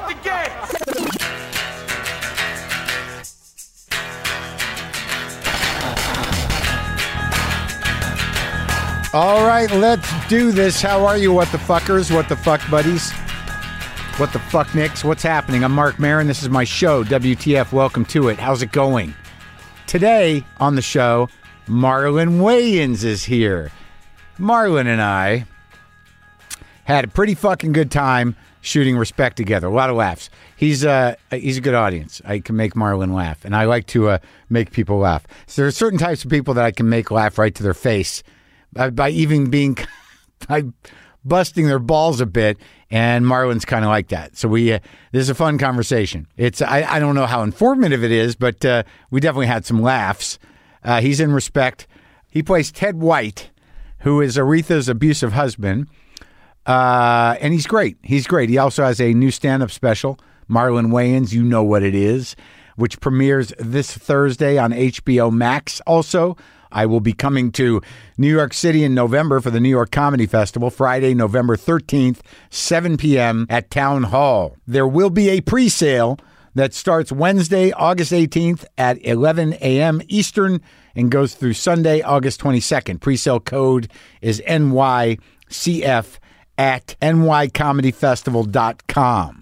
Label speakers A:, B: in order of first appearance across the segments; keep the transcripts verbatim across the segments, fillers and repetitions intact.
A: the game.
B: All right, let's do this. How are you, what the fuckers, what the fuck buddies, what the fuck nicks, what's happening? I'm Mark Maron. This is my show, W T F. Welcome to it. How's it going? Today on the show, Marlon Wayans is here. Marlon and I had a pretty fucking good time shooting Respect together. A lot of laughs. He's uh he's a good audience. I can make Marlon laugh, and I like to uh, make people laugh. So there are certain types of people that I can make laugh right to their face by, by even being by busting their balls a bit. And Marlon's kind of like that. So we uh, this is a fun conversation. It's I, I don't know how informative it is, but uh, we definitely had some laughs. Uh, he's in Respect. He plays Ted White, who is Aretha's abusive husband. Uh, and he's great. He's great. He also has a new stand-up special, Marlon Wayans, You Know What It Is, which premieres this Thursday on H B O Max. Also, I will be coming to New York City in November for the New York Comedy Festival, Friday, November thirteenth, seven p.m. at Town Hall. There will be a pre-sale that starts Wednesday, August eighteenth at eleven a.m. Eastern and goes through Sunday, August twenty-second. Pre-sale code is N Y C F at N Y comedy festival dot com.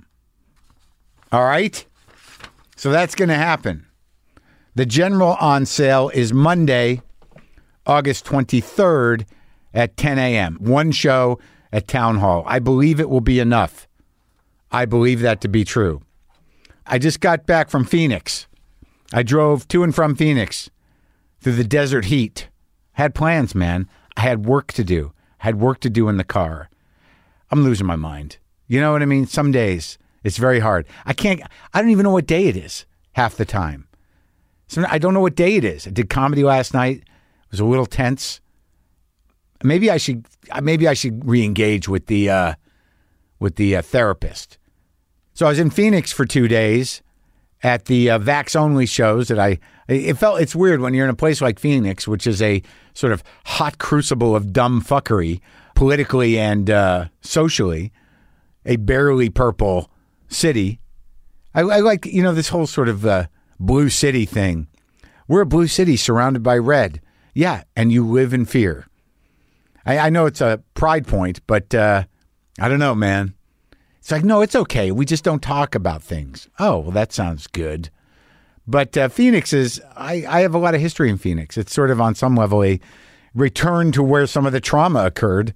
B: All right? So that's going to happen. The general on sale is Monday, August twenty-third at ten a.m. One show at Town Hall. I believe it will be enough. I believe that to be true. I just got back from Phoenix. I drove to and from Phoenix through the desert heat. Had plans, man. I had work to do. I had work to do in the car. I'm losing my mind. You know what I mean? Some days it's very hard. I can't, I don't even know what day it is half the time. So I don't know what day it is. I did comedy last night. It was a little tense. Maybe I should, maybe I should re-engage with the, uh, with the uh, therapist. So I was in Phoenix for two days at the uh, Vax Only shows that I, it felt, it's weird when you're in a place like Phoenix, which is a sort of hot crucible of dumb fuckery, politically and uh, socially, a barely purple city. I, I like, you know, this whole sort of uh, blue city thing. We're a blue city surrounded by red. Yeah, and you live in fear. I, I know it's a pride point, but uh, I don't know, man. It's like, no, it's okay. We just don't talk about things. Oh, well, that sounds good. But uh, Phoenix is, I, I have a lot of history in Phoenix. It's sort of on some level a return to where some of the trauma occurred.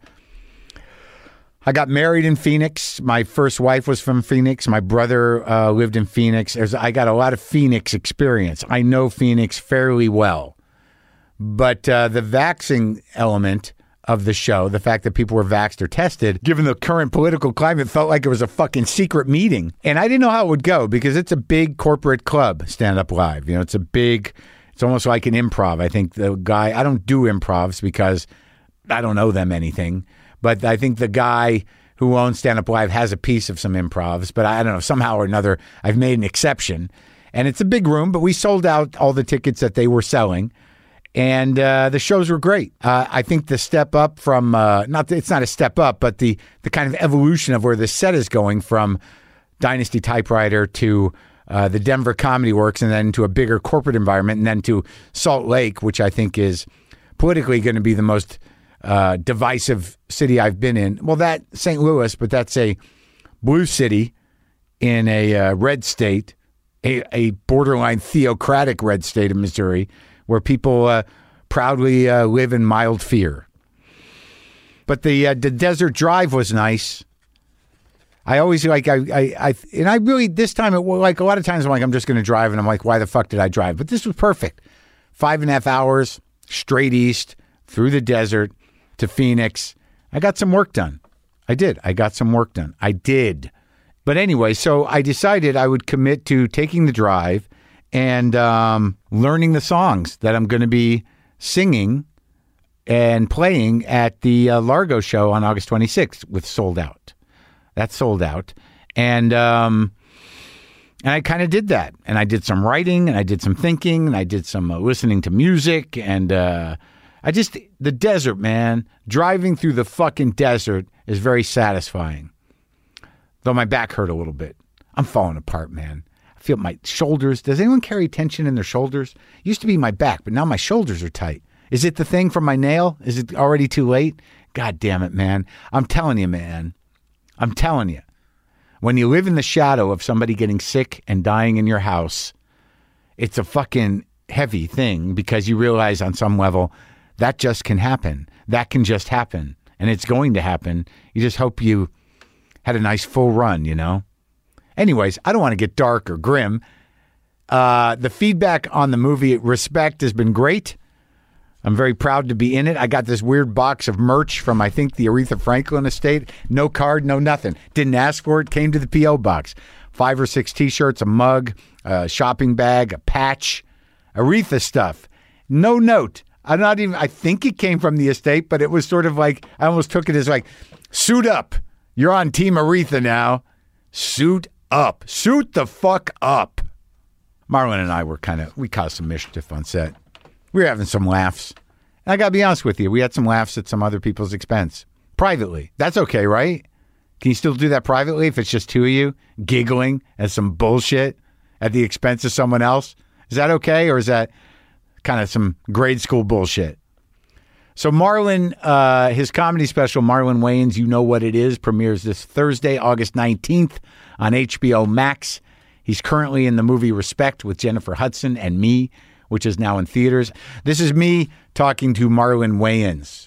B: I got married in Phoenix. My first wife was from Phoenix. My brother uh, lived in Phoenix. There's, I got a lot of Phoenix experience. I know Phoenix fairly well. But uh, the vaxxing element of the show, the fact that people were vaxxed or tested, given the current political climate, felt like it was a fucking secret meeting. And I didn't know how it would go because it's a big corporate club, Stand Up Live. You know, it's a big, it's almost like an improv. I think the guy, I don't do improvs because I don't know them anything. But I think the guy who owns Stand Up Live has a piece of some improvs. But I don't know, somehow or another, I've made an exception. And it's a big room, but we sold out all the tickets that they were selling. And uh, the shows were great. Uh, I think the step up from, uh, not that it's not a step up, but the, the kind of evolution of where the set is going from Dynasty Typewriter to uh, the Denver Comedy Works and then to a bigger corporate environment and then to Salt Lake, which I think is politically going to be the most uh, divisive city I've been in. Well, that Saint Louis, but that's a blue city in a uh, red state, a, a borderline theocratic red state of Missouri, where people uh, proudly uh, live in mild fear. But the uh, the desert drive was nice. I always like, I, I, I, and I really, this time, it like a lot of times I'm like, I'm just going to drive, and I'm like, why the fuck did I drive? But this was perfect. Five and a half hours, straight east, through the desert, to Phoenix. I got some work done. I did. I got some work done. I did. But anyway, so I decided I would commit to taking the drive and um, learning the songs that I'm going to be singing and playing at the uh, Largo show on August twenty-sixth with Sold Out. That's sold out. And um, and I kind of did that. And I did some writing, and I did some thinking, and I did some uh, listening to music. And uh, I just, the desert, man, driving through the fucking desert is very satisfying. Though my back hurt a little bit. I'm falling apart, man. I feel my shoulders. Does anyone carry tension in their shoulders? Used to be my back, but now my shoulders are tight. Is it the thing from my nail? Is it already too late? God damn it, man. I'm telling you, man. I'm telling you. When you live in the shadow of somebody getting sick and dying in your house, it's a fucking heavy thing because you realize on some level that just can happen. That can just happen. And it's going to happen. You just hope you had a nice full run, you know? Anyways, I don't want to get dark or grim. Uh, the feedback on the movie Respect has been great. I'm very proud to be in it. I got this weird box of merch from, I think, the Aretha Franklin estate. No card, no nothing. Didn't ask for it. Came to the P O box. Five or six T-shirts, a mug, a shopping bag, a patch, Aretha stuff. No note. I'm not even, I think it came from the estate, but it was sort of like, I almost took it as like, suit up. You're on Team Aretha now. Suit up. Suit the fuck up. Marlon and I were kind of, we caused some mischief on set. We were having some laughs. And I got to be honest with you, we had some laughs at some other people's expense. Privately. That's okay, right? Can you still do that privately if it's just two of you giggling at some bullshit at the expense of someone else? Is that okay, or is that kind of some grade school bullshit? So Marlon, uh, his comedy special, Marlon Wayans, You Know What It Is, premieres this Thursday, August nineteenth on H B O Max. He's currently in the movie Respect with Jennifer Hudson and me, which is now in theaters. This is me talking to Marlon Wayans.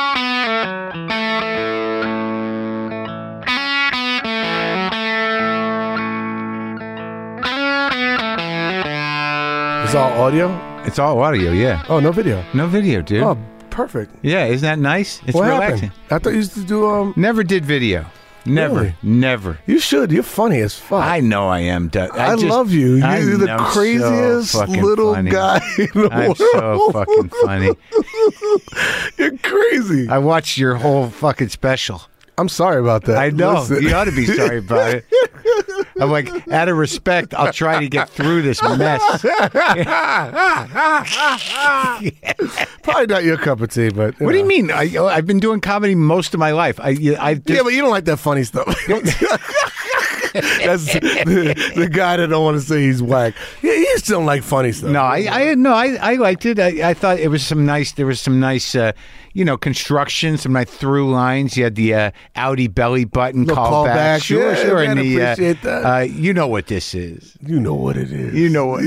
A: It's all audio?
B: It's all audio, yeah.
A: Oh, no video?
B: No video, dude.
A: Oh, perfect.
B: Yeah, isn't that nice? It's
A: what
B: relaxing.
A: Happened? I thought you used to do... um.
B: Never did video. Never.
A: Really?
B: Never.
A: You should. You're funny as fuck.
B: I know I am. Doug. I,
A: I
B: just,
A: love you. You're
B: I
A: the
B: know,
A: craziest
B: so
A: little
B: funny.
A: guy in the
B: I'm
A: world.
B: so fucking funny.
A: You're crazy.
B: I watched your whole fucking special.
A: I'm sorry about that.
B: I know.
A: Listen.
B: You ought to be sorry about it. I'm like, out of respect, I'll try to get through this mess.
A: Probably not your cup of tea, but...
B: What
A: know.
B: do you mean? I, I've been doing comedy most of my life. I, I just,
A: Yeah, but you don't like that funny stuff. That's the, the guy that don't want to say he's whack. Yeah, he just don't like funny stuff.
B: No, I, I no, I, I liked it. I, I thought it was some nice. There was some nice, uh, you know, construction, some nice through lines. You had the uh, Audi belly button
A: Little
B: callback.
A: callback.
B: Sure,
A: Yeah,
B: sure.
A: man,
B: And the,
A: appreciate
B: uh,
A: that.
B: Uh, you know what this is.
A: You know what it is.
B: You know what.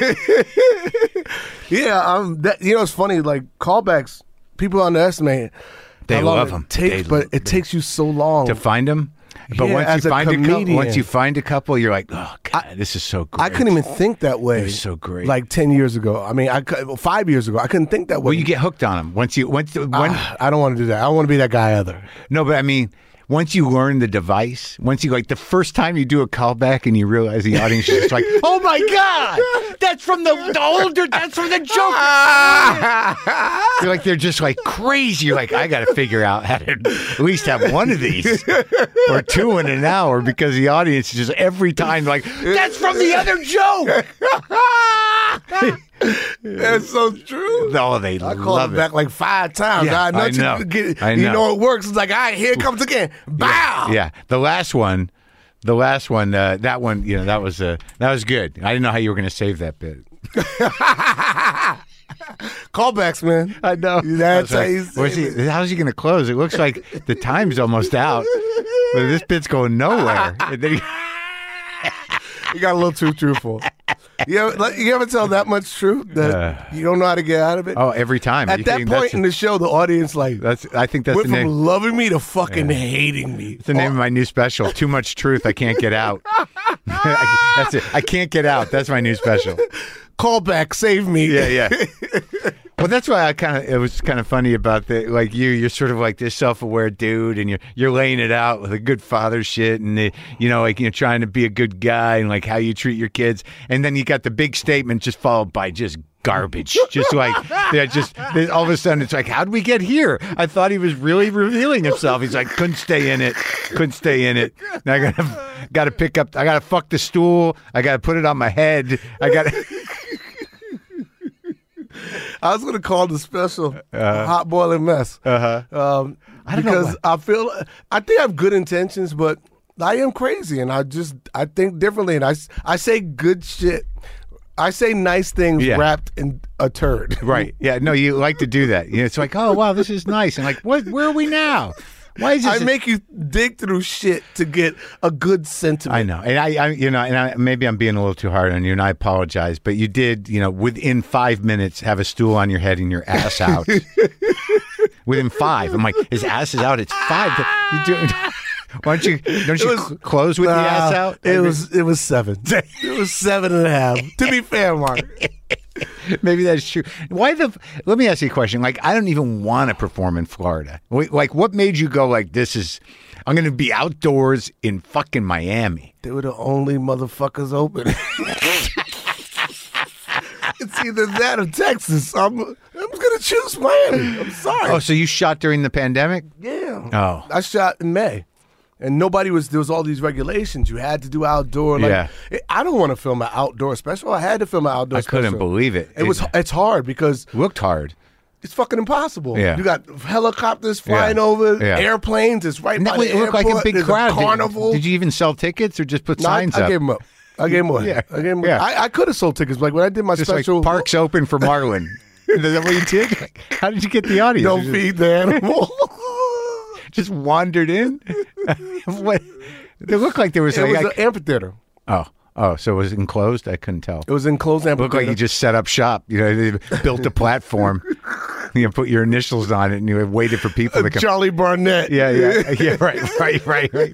A: Yeah, um, that, you know, it's funny. Like callbacks, people underestimate.
B: They
A: how long
B: love
A: it
B: them.
A: Takes,
B: They-
A: but it takes you so long
B: To find them. But
A: Yeah,
B: once
A: as
B: you
A: a
B: find a couple,
A: comedian.
B: once you find a couple, you're like, oh god,
A: I-
B: this is so great.
A: I couldn't even think that way.
B: It was so great.
A: Like ten years ago. I mean, I could, well, five years ago, I couldn't think that way.
B: Well, you get hooked on them once you once when.
A: Ah, I don't want to do that. I don't want to be that guy either.
B: No, but I mean, once you learn the device, once you like the first time you do a callback and you realize the audience is just like, oh my god, that's from the, the older, that's from the Joker. You're like, they're just like crazy. You're like, I got to figure out how to at least have one of these or two in an hour because the audience is just every time like, that's from the other joke.
A: That's so true.
B: Oh, they
A: I
B: love
A: called it
B: it.
A: back like five times.
B: Yeah,
A: I know,
B: I
A: you,
B: know.
A: Get,
B: I
A: you
B: know.
A: know it works. It's like, all right, here it comes again. Bow.
B: Yeah, the last one, the last one, uh, that one, you know, that was uh, that was good. I didn't know how you were going to save that bit.
A: Callbacks, man.
B: I know.
A: That's how you
B: Where's
A: save
B: he, how's he going to close? It looks like the time's almost out, but this bit's going nowhere. And then he-
A: You got a little too truthful. You ever, like, you ever tell that much truth that
B: Uh.
A: you don't know how to get out of it?
B: oh, every time.
A: At
B: You
A: that
B: think
A: point
B: that's,
A: in the show, the audience like
B: that's I think that's
A: went
B: the
A: from
B: name.
A: loving me to fucking hating me.
B: It's the name of my new special. Too much truth. I can't get out. I, that's it. I can't get out. That's my new special.
A: Callback, save me.
B: Yeah, yeah. Well, that's why I kind of it was kind of funny about the like you. You're sort of like this self-aware dude, and you're you're laying it out with a good father shit, and the, you know, like you're trying to be a good guy, and like how you treat your kids, and then you got the big statement just followed by just garbage, just like yeah, just all of a sudden it's like, how'd we get here? I thought he was really revealing himself. He's like, couldn't stay in it, couldn't stay in it. Now I gotta gotta pick up. I gotta fuck the stool. I gotta put it on my head. I gotta.
A: I was going to call the special uh, Hot Boiling Mess.
B: Uh huh.
A: Um,
B: I don't know
A: because
B: why.
A: I feel, I think I have good intentions, but I am crazy, and I just I think differently, and I, I say good shit. I say nice things
B: Yeah.
A: wrapped in a turd.
B: Right. Yeah. No, you like to do that. You know, it's like, oh, wow, this is nice. And like, what? Where are we now? Why is this?
A: I make you dig through shit to get a good sentiment.
B: I know. And I, I you know, and I, maybe I'm being a little too hard on you, and I apologize. But you did, you know, within five minutes have a stool on your head and your ass out. Within five. I'm like, his ass is out. It's five. You doing... Why don't you don't you
A: was,
B: cl- close with
A: nah,
B: the ass out?
A: It was it was seven. It was seven and a half. To be fair, Mark.
B: Maybe that's true. Why the? Let me ask you a question. Like, I don't even want to perform in Florida. Wait, like, what made you go like this? Is I'm going to be outdoors in fucking Miami?
A: They were the only motherfuckers open. It's either that or Texas. I'm I'm gonna choose Miami. I'm sorry.
B: Oh, so you shot during the pandemic?
A: Yeah.
B: Oh.
A: I shot in May. And nobody was, there was all these regulations. You had to do outdoor. Like,
B: Yeah.
A: it- I don't want to film an outdoor special. I had to film an outdoor
B: I
A: special.
B: couldn't believe it.
A: It was, it's hard because
B: looked hard.
A: it's fucking impossible.
B: Yeah.
A: You got helicopters flying
B: Yeah.
A: over,
B: Yeah.
A: airplanes. It's right
B: And
A: by
B: that
A: the
B: it looked
A: airport.
B: like a big
A: There's
B: crowd.
A: A carnival.
B: Did, did you even sell tickets or just put
A: No, I,
B: signs
A: I
B: up?
A: gave them up. I gave them up.
B: Yeah.
A: I gave them
B: Yeah.
A: I, I could have sold tickets. Like when I did my
B: Just
A: special.
B: like parks open for Marlon. Is that what you did? Like, how did you get the audience?
A: Don't
B: You
A: feed the animal.
B: just, just wandered in? What? It looked like there was
A: It
B: like...
A: was
B: I-
A: an amphitheater.
B: oh, oh, so it was enclosed? I couldn't tell.
A: It was enclosed
B: It looked
A: amphitheater.
B: like you just set up shop. You know, they built a platform. You know, put your initials on it, and you waited for people to come.
A: Charlie Barnett.
B: Yeah, yeah, yeah. Right, right, right, right.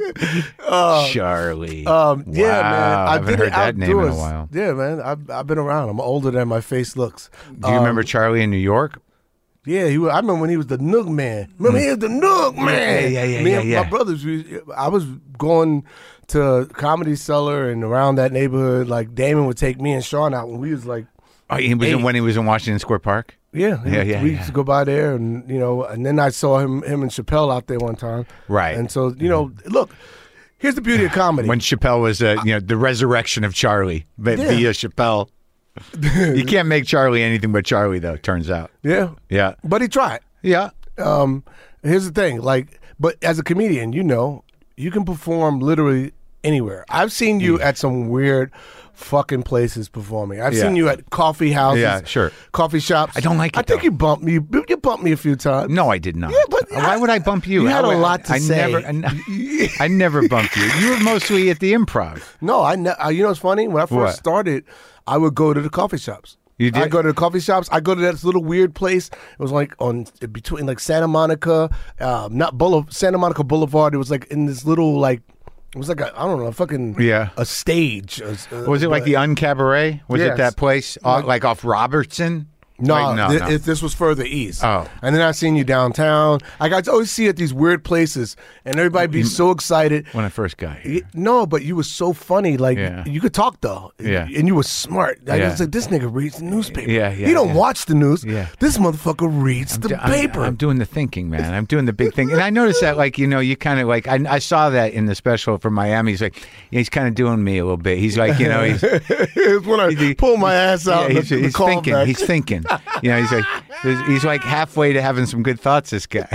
B: Charlie.
A: Um, yeah,
B: Wow,
A: man. I,
B: I haven't
A: did
B: heard
A: it
B: that name in a
A: outdoors.
B: while.
A: Yeah, man. I've, I've been around. I'm older than my face looks.
B: Do you remember Charlie in New York?
A: Yeah, he was, I remember when he was the Nook Man. Remember he was the Nook Man.
B: yeah, yeah,
A: Me
B: yeah,
A: and
B: yeah.
A: my brothers, we, I was going to Comedy Cellar and around that neighborhood. Like Damon would take me and Sean out when we was like,
B: Oh, he was in,
A: Eight.
B: when he was in Washington Square Park.
A: yeah,
B: Yeah, yeah,
A: We
B: yeah.
A: used to go by there, and you know, and then I saw him, him and Chappelle out there one time.
B: Right.
A: And so you know, look, here's the beauty of comedy.
B: When Chappelle was, uh, you know, the resurrection of Charlie but
A: Yeah.
B: via Chappelle. You can't make Charlie anything but Charlie, though. Turns out.
A: yeah,
B: Yeah.
A: but he tried.
B: Yeah.
A: Um, here's the thing, like, but as a comedian, you know, you can perform literally anywhere. I've seen you at some weird fucking places performing. I've
B: Yeah.
A: seen you at coffee houses,
B: Yeah, sure.
A: coffee shops.
B: I don't like it,
A: I think
B: though.
A: you bumped me. You, you bumped me a few times.
B: No, I did not.
A: Yeah, but
B: why
A: I-
B: would I bump you?
A: you had
B: I,
A: a lot to
B: I
A: say.
B: Never, I, I never bumped you. You were mostly at the Improv.
A: No, I. Ne- uh, you know what's funny? When I first
B: What?
A: started, I would go to the coffee shops.
B: You did?
A: I go to the coffee shops. I go to that little weird place. It was like on between like Santa Monica, um, not Boulevard, Santa Monica Boulevard. It was like in this little like. It was like a I don't know, a fucking
B: Yeah.
A: a stage. A- a-
B: Was it like the Uncabaret? Was
A: Yes.
B: it that place? Uh, like off Robertson?
A: No,
B: Like, no,
A: thi-
B: no.
A: If this was further east.
B: Oh.
A: And then I seen you downtown. I got to always see you at these weird places, and everybody be so excited.
B: When I first got here.
A: Y- No, but you was so funny. Like
B: Yeah.
A: you could talk though.
B: Yeah.
A: And you were smart. I
B: Yeah.
A: was like, this nigga reads the newspaper.
B: Yeah, yeah,
A: He don't
B: yeah.
A: watch the news.
B: Yeah.
A: This motherfucker reads the
B: I'm-
A: paper.
B: I'm, doing the thinking, man. I'm doing the big thing. And I noticed that, like, you know, you kind of like, I, I saw that in the special from Miami. He's like, he's kind of doing me a little bit. He's like, you know, he's,
A: It's when I pull my ass out.
B: yeah,
A: in
B: he's,
A: the, the
B: he's thinking.
A: callback.
B: He's thinking. You know, he's like, he's like halfway to having some good thoughts, this guy.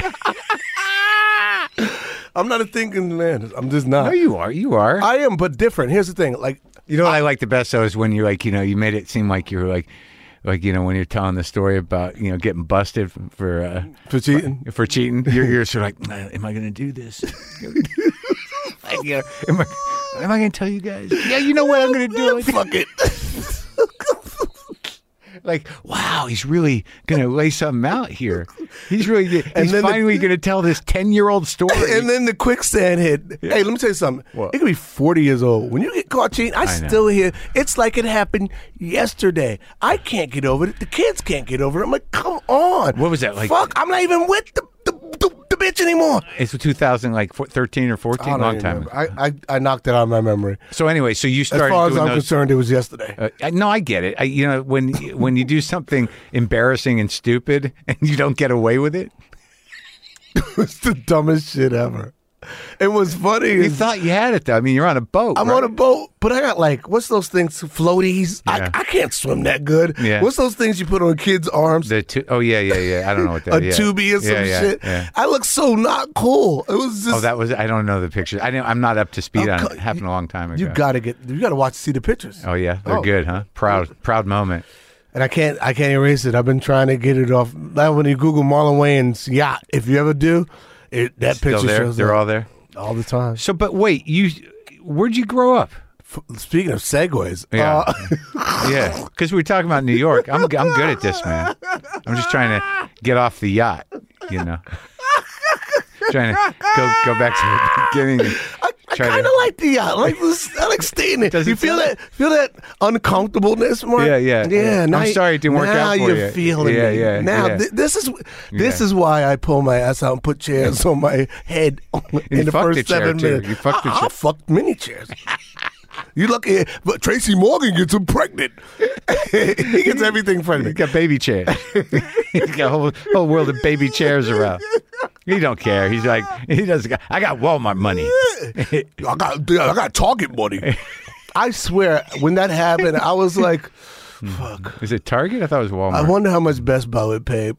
A: I'm not a thinking man. I'm just not.
B: No, you are. You are.
A: I am, but different. Here's the thing. Like,
B: You know what I like the best though is when you're like, you know, you made it seem like you were like, like you know, when you're telling the story about you know getting busted for uh,
A: for cheating.
B: for cheating, you're, you're sort of like, "Uh, am I going to do this? Like, you know, am I, am I going to tell you guys? Yeah, you know what I'm going to do. Like,
A: Fuck it.
B: like, wow, he's really going to lay something out here. He's really, he's
A: And then the-
B: finally going to tell this ten year old story.
A: And then the quicksand hit. Hey, let me tell you something.
B: What?
A: It could be forty years old. When you get caught cheating, I,
B: I know.
A: still hear it's like it happened yesterday. I can't get over it. The kids can't get over it. I'm like, come on.
B: What was that, like-
A: Fuck, I'm not even with the, the, the, the bitch anymore.
B: It's two thousand, like four- thirteen or
A: I
B: fourteen,
A: don't
B: long
A: even
B: time.
A: remember. I, I, I knocked it out of my memory.
B: So anyway, so you
A: As
B: started
A: far as
B: doing
A: I'm
B: those.
A: concerned, it was yesterday.
B: Uh, I- no, I get it. I, you know, when when you do something embarrassing and stupid and you don't get away with it,
A: It's the dumbest shit ever. It was funny.
B: You thought you had it though. I mean, you're on a boat.
A: I'm
B: right?
A: on a boat, but I got like, what's those things? Floaties.
B: Yeah.
A: I, I can't swim that good.
B: Yeah.
A: What's those things you put on kids' arms?
B: The tu- oh yeah, yeah, yeah. I don't know what that.
A: A
B: yeah.
A: tubie or some
B: yeah, yeah,
A: shit.
B: Yeah.
A: I look so not cool. It was just.
B: Oh, that was. I don't know the pictures. I didn't, I'm not up to speed
A: Oh,
B: on
A: co-
B: it. Happened a long time ago.
A: you gotta get. You gotta watch see the pictures.
B: Oh yeah, they're
A: Oh.
B: good, huh? Proud, proud moment.
A: And I can't. I can't erase it. I've been trying to get it off. Like when you Google Marlon Wayans yacht, if you ever do, it, that
B: Still
A: picture
B: there.
A: shows
B: They're
A: up
B: all there.
A: all the time.
B: So, but wait, you, where'd you grow up?
A: F- Speaking of segues,
B: Yeah.
A: uh,
B: Yeah, because we were talking about New York. I'm, I'm good at this, man. I'm just trying to get off the yacht, you know. Trying to go go back to the beginning.
A: I, I
B: Try to-
A: kind of like the yacht. I like this. I like staying there.
B: Does
A: You
B: it
A: feel
B: feel-
A: that? Feel that uncomfortableness, Mark?
B: Yeah, yeah,
A: yeah.
B: yeah.
A: Now
B: I'm
A: you-
B: sorry it didn't work
A: now
B: out for
A: you're
B: you.
A: feeling
B: Yeah,
A: me.
B: yeah,
A: Now
B: yeah.
A: thi- this is this
B: Yeah.
A: is why I pull my ass out and put chairs on my head in
B: You
A: the
B: fucked
A: first
B: the chair,
A: seven
B: too.
A: minutes.
B: You fucked the
A: I, I
B: chair.
A: fucked many chairs. You lucky, but Tracy Morgan gets him pregnant. He gets everything
B: He's
A: pregnant.
B: got baby chairs. He's got a whole, whole world of baby chairs around. He don't care. He's like, he doesn't. I got Walmart money.
A: I got, I got Target money. I swear, when that happened, I was like, "Fuck."
B: Is it Target? I thought it was Walmart.
A: I wonder how much Best Buy would pay.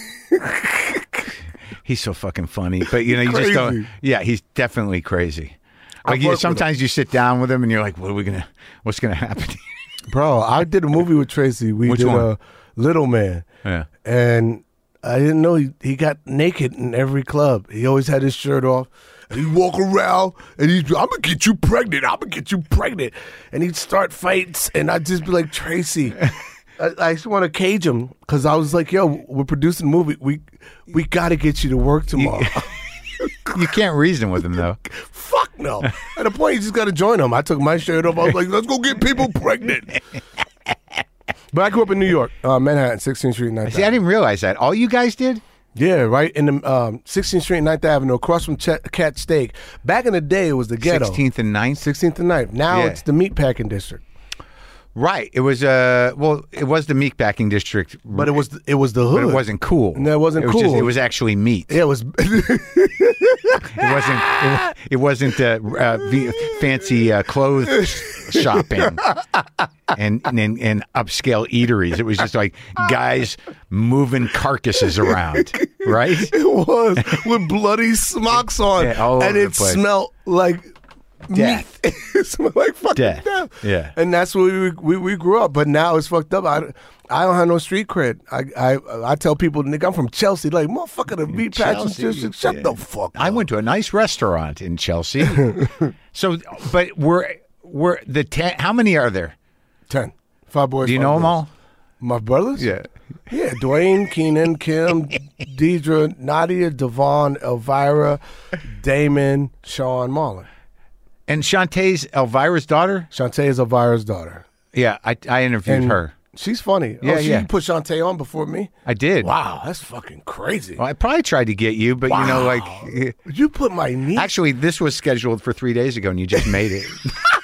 B: He's so fucking funny. But you know, you just
A: Crazy.
B: don't. Yeah, he's definitely crazy.
A: I've
B: Like you,
A: worked with
B: sometimes you sit down with him and you're like, what are we gonna? What's gonna happen?
A: Bro, I did a movie with Tracy. We
B: Which
A: did
B: one?
A: a Little Man,
B: Yeah.
A: and I didn't know he, he got naked in every club. He always had his shirt off. And he'd walk around and he'd be, I'm gonna get you pregnant. I'm gonna get you pregnant. And he'd start fights, and I'd just be like, Tracy, I, I just want to cage him because I was like, yo, we're producing a movie. We we got to get you to work tomorrow.
B: You can't reason with him though.
A: Fuck no. At a point, you just got to join him. I took my shirt off. I was like, let's go get people pregnant. But I grew up in New York, uh, Manhattan, sixteenth Street, ninth
B: See, I didn't realize that. All you guys did?
A: Yeah, right in the um, sixteenth Street, ninth Avenue, across from Ch- Cat Steak. Back in the day, it was the ghetto.
B: sixteenth and ninth?
A: sixteenth and ninth. Now
B: Yeah.
A: it's the meatpacking district.
B: Right. It was uh well, it was the meatpacking district,
A: But it was it was the hood.
B: but it wasn't cool.
A: No, it wasn't
B: it was
A: cool.
B: it was actually meat.
A: Yeah, it was.
B: It wasn't. It, it wasn't uh, uh, v- fancy uh, clothes shopping and, and and upscale eateries. It was just like guys moving carcasses around, right?
A: It was with bloody smocks on,
B: Yeah, all over
A: and
B: the
A: it
B: place.
A: smelled like
B: Death.
A: meat. It smelled like fucking
B: Death.
A: death.
B: Yeah.
A: and that's where we, we we grew up. But now it's fucked up. I, I don't have no street cred. I I I tell people, nigga, I'm from Chelsea. Like motherfucker, the meat packing
B: Chelsea,
A: district. Shut
B: yeah.
A: the fuck up.
B: I went to a nice restaurant in Chelsea. So, but we're we're the ten. How many are there?
A: ten. Five boys.
B: Do you
A: five
B: know them
A: girls.
B: all?
A: My brothers?
B: Yeah.
A: Yeah, Dwayne, Keenan, Kim, Deidre, Nadia, Devon, Elvira, Damon, Sean, Marlon.
B: And Shantae's Elvira's daughter.
A: Shantae is Elvira's daughter.
B: Yeah, I I interviewed
A: And
B: her.
A: She's funny.
B: Yeah,
A: oh, she
B: yeah.
A: put Shantae on before me?
B: I did.
A: Wow, that's fucking crazy.
B: Well, I probably tried to get you, but you know,
A: Wow.
B: like.
A: You put my niece.
B: Actually, this was scheduled for three days ago, and you just made it.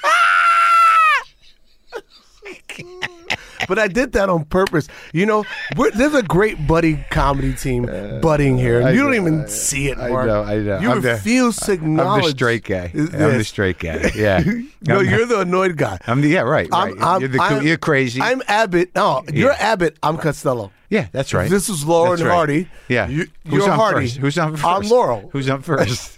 A: But I did that on purpose. You know, we're, there's a great buddy comedy team budding here. And
B: I
A: you don't
B: know,
A: even
B: I-
A: see it,
B: I
A: Mark.
B: know, I know.
A: You
B: I'm the-
A: refuse to
B: I'm
A: acknowledge.
B: the straight guy. I'm the
A: this.
B: straight guy. Yeah.
A: No,
B: I'm,
A: you're the annoyed guy.
B: I'm the yeah. Right. right.
A: I'm, I'm,
B: you're, the,
A: I'm-
B: you're crazy.
A: I'm Abbott. No, you're Abbott. I'm Costello.
B: yeah, that's right.
A: This is Lauren
B: That's right.
A: Hardy.
B: Yeah.
A: You,
B: Who's
A: you're
B: on
A: Hardy.
B: first? Who's on first?
A: I'm Laurel.
B: Who's on first?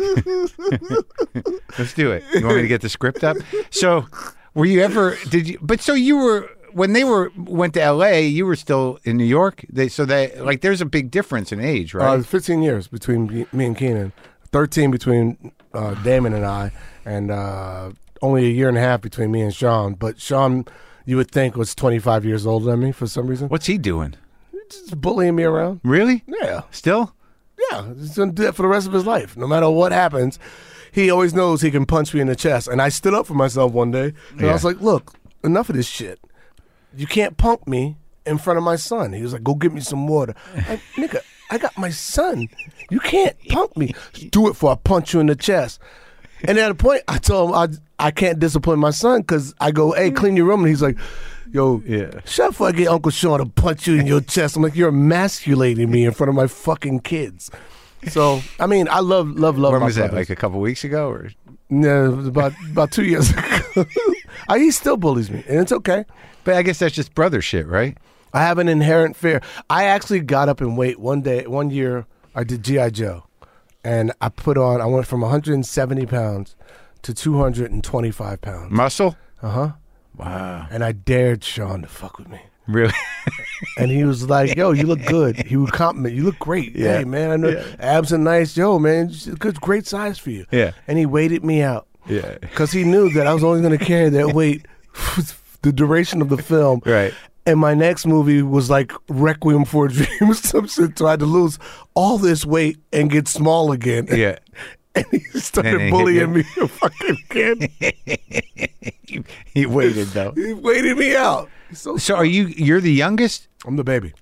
B: Let's do it. You want me to get the script up? So, were you ever? Did you? But so you were when they were went to L A. You were still in New York. They so they like there's a big difference in age, right?
A: Uh, fifteen years between me me and Keenan. thirteen between uh, Damon and I. And uh, only a year and a half between me and Sean. But Sean, you would think, was twenty-five years older than me for some reason.
B: What's he doing?
A: Just bullying me around.
B: Really?
A: Yeah.
B: Still?
A: Yeah. He's going to do that for the rest of his life. No matter what happens, he always knows he can punch me in the chest. And I stood up for myself one day. And
B: Yeah.
A: I was like, look, enough of this shit. You can't punk me in front of my son. He was like, go get me some water. Like, nigga, I got my son. You can't punk me. Do it before I punch you in the chest. And at a point, I told him I, I can't discipline my son because I go, hey, clean your room. And he's like, yo,
B: Yeah.
A: shut up before I get Uncle Sean to punch you in your chest. I'm like, you're emasculating me in front of my fucking kids. So I mean, I love love love.
B: When
A: my
B: was that?
A: brothers.
B: Like a couple weeks ago, or
A: No, it was about about two years ago. I, he still bullies me, and it's okay.
B: but I guess that's just brother shit, right?
A: I have an inherent fear. I actually got up in weight one day. One year, I did G I Joe, and I put on. I went from one hundred seventy pounds to two hundred twenty-five pounds.
B: Muscle.
A: Uh huh.
B: Wow.
A: And I dared Sean to fuck with me.
B: Really?
A: And he was like, "Yo, you look good." He would compliment, "You look great."
B: Yeah.
A: Hey, man, I know
B: Yeah.
A: abs are nice. Yo, man, good, great size for you.
B: Yeah.
A: And he weighted me out
B: Yeah.
A: because he knew that I was only going to carry that weight for the duration of the film.
B: Right.
A: And my next movie was like Requiem for a Dream or some shit. So I had to lose all this weight and get small again.
B: Yeah.
A: And he started
B: And he hit
A: bullying
B: you.
A: me a fucking kid.
B: he, he waited though.
A: He weighted me out. He's so
B: So are you? You're the youngest,
A: I'm the baby.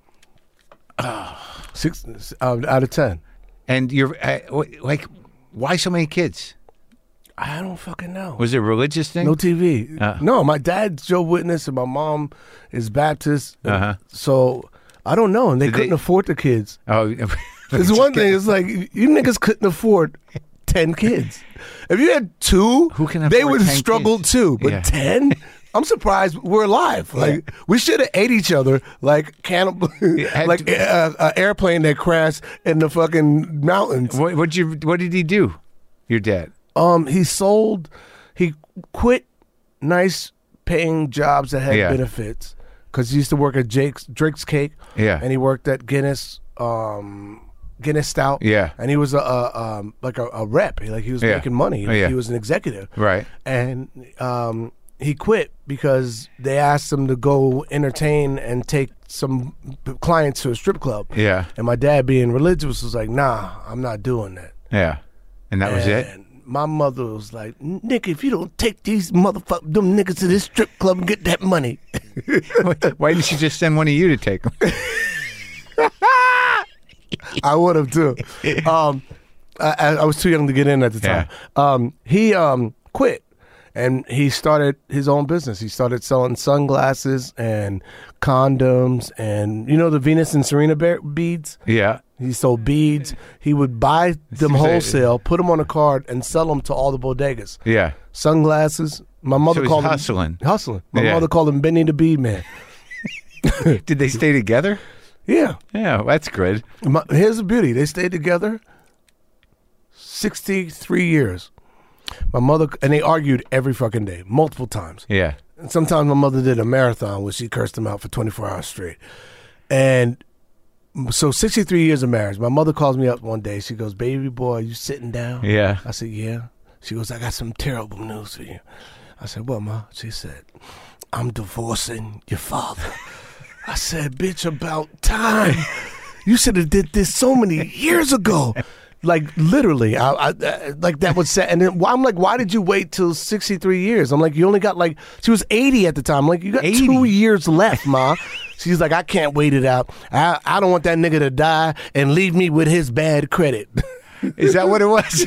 A: Six uh, out of ten.
B: and you're uh, wh- like, why so many kids?
A: I don't fucking know.
B: Was it a religious thing?
A: No T V.
B: Uh.
A: No, my dad's Jehovah's Witness and my mom is Baptist.
B: Uh-huh.
A: So I don't know. And they
B: Did
A: couldn't
B: they-
A: afford the kids.
B: Oh,
A: There's one thing. It's like you niggas couldn't afford ten kids. If you had two,
B: Who can
A: they
B: afford
A: would
B: ten
A: struggle
B: kids?
A: too. But
B: Yeah.
A: ten, I'm surprised we're alive. Like we should have ate each other like cannibal,
B: had
A: like
B: to-
A: an uh, airplane that crashed in the fucking mountains.
B: What what you? What did he do? Your dad?
A: Um, he sold, he quit nice paying jobs that had
B: Yeah.
A: benefits because he used to work at Jake's Drake's Cake.
B: Yeah.
A: and he worked at Guinness, um, Guinness Stout.
B: Yeah.
A: and he was a, a um like a, a rep. He, like he was
B: Yeah.
A: making money.
B: Oh, yeah.
A: He was an executive.
B: Right.
A: And um, he quit because they asked him to go entertain and take some clients to a strip club.
B: Yeah.
A: And my dad, being religious, was like, "Nah, I'm not doing that."
B: Yeah. And that was it.
A: And my mother was like, "Nick, if you don't take these motherfuckers, them niggas to this strip club and get that money."
B: Why didn't she just send one of you to take them?
A: I would have too. Um, I, I I was too young to get in at the time. Um, he um, quit and he started his own business. He started selling sunglasses and condoms and, you know, the Venus and Serena bear- beads.
B: Yeah.
A: He sold beads. He would buy them
B: seems like-
A: wholesale, put them on a card, and sell them to all the bodegas.
B: Yeah.
A: Sunglasses. My mother
B: So he's
A: called
B: hustling.
A: him hustling. My
B: Yeah.
A: mother called him Benny the Bead Man.
B: Did they stay together?
A: Yeah.
B: Yeah, well, that's good.
A: My, here's the beauty. They stayed together sixty-three years. My mother, and they argued every fucking day, multiple times.
B: Yeah.
A: And sometimes my mother did a marathon where she cursed him out for twenty-four hours straight. And so sixty-three years of marriage. My mother calls me up one day. She goes, "Baby boy, you sitting down?"
B: Yeah.
A: I said, "Yeah." She goes, "I got some terrible news for you." I said, "What, Ma?" She said, "I'm divorcing your father." I said, "Bitch, about time. You should have did this so many years ago." Like literally, I, I, I like that was sad. And then why- I'm like, "Why did you wait till sixty-three years?" I'm like, "You only got like," she was eighty at the time. I'm like, "You got
B: eighty
A: two years left, Ma." She's like, "I can't wait it out. I, I don't want that nigga to die and leave me with his bad credit."
B: Is that what it was?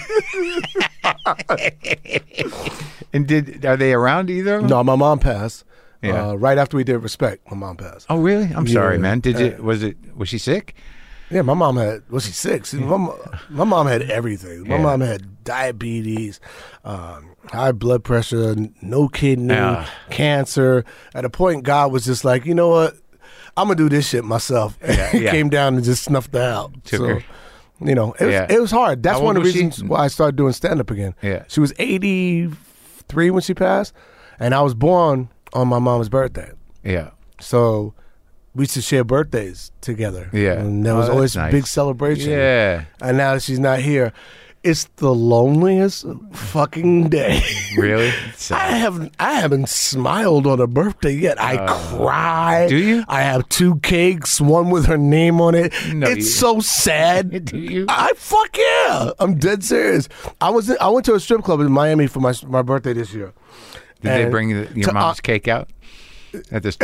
B: And did are they around either? of them?
A: No, my mom passed.
B: Yeah.
A: Uh, right after we did Respect, my mom passed.
B: Oh, really? I'm sorry,
A: Yeah.
B: man. Did
A: Uh,
B: you? Was it? Was she sick?
A: Yeah, my mom had, was she sick? See, my, mo- my mom had everything. My
B: Yeah.
A: mom had diabetes, um, high blood pressure, n- no kidney,
B: Ah.
A: cancer. At a point, God was just like, "You know what? I'm going to do this shit myself."
B: Yeah,
A: he
B: yeah.
A: came down and just snuffed her out.
B: Took
A: so,
B: her.
A: you know, it was,
B: Yeah.
A: it was hard. That's
B: How
A: one of
B: old
A: the
B: was she?
A: reasons why I started doing stand-up again.
B: Yeah.
A: She was eighty-three when she passed, and I was born on my mom's birthday.
B: Yeah.
A: So we used to share birthdays together.
B: Yeah.
A: And there
B: Oh,
A: was
B: that's
A: always a
B: nice.
A: big celebration.
B: Yeah.
A: And now that she's not here, it's the loneliest fucking day.
B: Really?
A: I
B: Sad.
A: haven't I haven't smiled on a birthday yet. I cry.
B: Uh, do you?
A: I have two cakes, one with her name on it.
B: No,
A: it's
B: you-
A: so sad.
B: Do you?
A: I fuck yeah. I'm dead serious. I was I went to a strip club in Miami for my my birthday this year.
B: Did they
A: And
B: bring the, your
A: to-
B: mom's
A: uh,
B: cake out at this?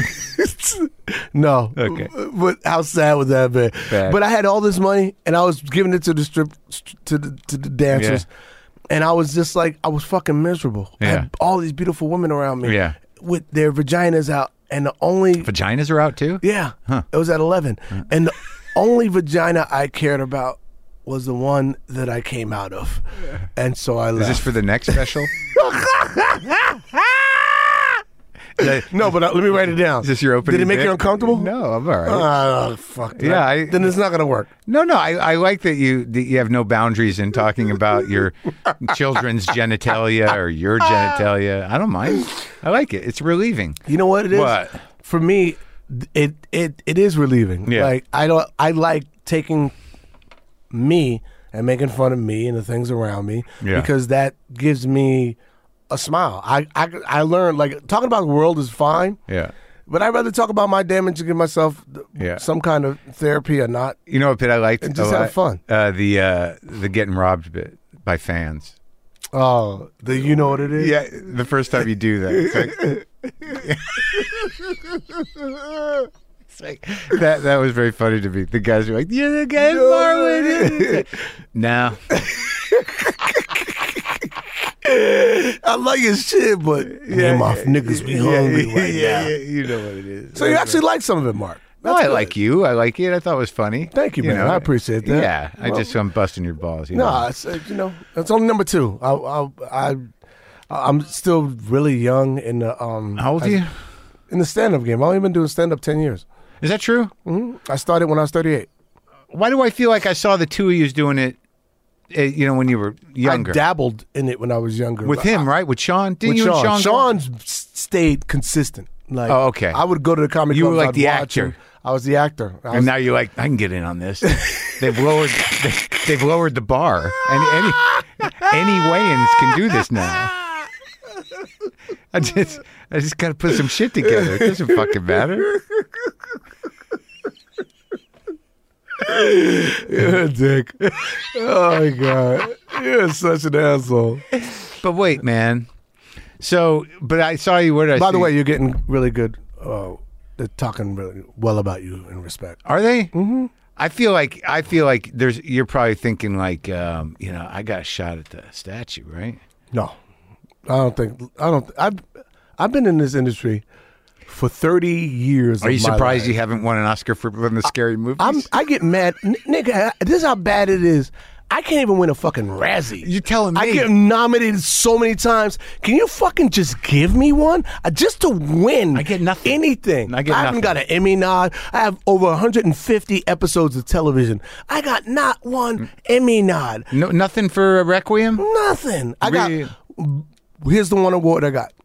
A: No.
B: Okay.
A: But how sad would that be?
B: Bad.
A: But I had all this money and I was giving it to the strip to the to the dancers. And I was just like I was fucking miserable. I
B: Yeah.
A: had all these beautiful women around me
B: Yeah.
A: with their vaginas out and the only
B: Vaginas are out too.
A: Yeah.
B: Huh.
A: It was at eleven. And the only vagina I cared about was the one that I came out of, and so I left.
B: Is this for the next special?
A: No, but uh, let me write it down.
B: Is this your opening?
A: Did it make
B: bit?
A: you uncomfortable?
B: No, I'm all right.
A: Oh, fuck. That.
B: Yeah, I-
A: then it's not gonna work.
B: No, no, I, I like that you that you have no boundaries in talking about your children's genitalia or your genitalia. I don't mind. I like it. It's relieving.
A: You know what it is?
B: What?
A: For me, it it it is relieving.
B: Yeah.
A: Like I don't. I like taking me and making fun of me and the things around me
B: Yeah.
A: because that gives me a smile. I, I I learned like talking about the world is fine.
B: Yeah.
A: But I'd rather talk about my damage and give myself
B: Yeah.
A: some kind of therapy or not.
B: You know what bit I liked?
A: And just
B: a
A: have
B: lot?
A: fun.
B: Uh, the uh, the getting robbed bit by fans.
A: Oh, the you know what it is?
B: Yeah, the first time you do that. It's like, it's like- that that was very funny to me. The guys were like, "You're the guy Marlon." No,
A: I like his shit, but yeah, my niggas be hungry
B: yeah,
A: right
B: yeah,
A: now.
B: yeah, you know what it is.
A: So you actually like some of it, Mark?
B: No,
A: That's
B: I
A: good.
B: like you. I like it. I thought it was funny.
A: Thank you, man. I appreciate that.
B: Yeah, I
A: Well-
B: just I'm busting your balls. You
A: No,
B: know?
A: it's, uh, you know, it's only number two. I, I, I, I'm still really young in the um.
B: How old are you?
A: In the stand-up game. I've only been doing stand-up ten years.
B: Is that true?
A: hmm I started when I was thirty-eight.
B: Why do I feel like I saw the two of you doing it? Uh, you know, when you were younger.
A: I dabbled in it when I was younger.
B: With
A: but
B: him,
A: I-
B: right? With Sean? Didn't
A: with
B: you
A: Sean.
B: and Sean? go-
A: Sean's s- stayed consistent. Like,
B: Oh, okay.
A: I would go to the comedy
B: You were
A: clubs,
B: like
A: I'd
B: the
A: watch
B: actor.
A: him. I was the actor. I
B: And
A: was,
B: now you're like, I can get in on this. they've lowered, they, they've lowered the bar, and any any weigh-ins can do this now. I just, I just got to put some shit together. It doesn't fucking matter.
A: You're a dick. Oh my god, you're such an asshole.
B: But wait, man. So, but I saw you. Where did I?
A: By the
B: see-
A: way, you're getting really good. Uh, they're talking really well about you in respect.
B: are they? Mm-hmm. I feel like I feel like there's. You're probably thinking like, um, you know, I got a shot at the statue, right?
A: No, I don't think. I don't. I've I've been in this industry for thirty years.
B: Are
A: of
B: you
A: my
B: surprised
A: life.
B: you haven't won an Oscar for one of the scary movies?
A: I'm. I get mad, N- nigga. This is how bad it is. I can't even win a fucking Razzie.
B: You're telling me.
A: I get nominated so many times. Can you fucking just give me one? Uh, just to win.
B: I get nothing.
A: Anything.
B: I get
A: haven't
B: nothing.
A: got an Emmy nod. I have over one hundred fifty episodes of television. I got not one Emmy nod.
B: no, nothing for Requiem.
A: Nothing. I
B: Really?
A: got. Here's the one award I got.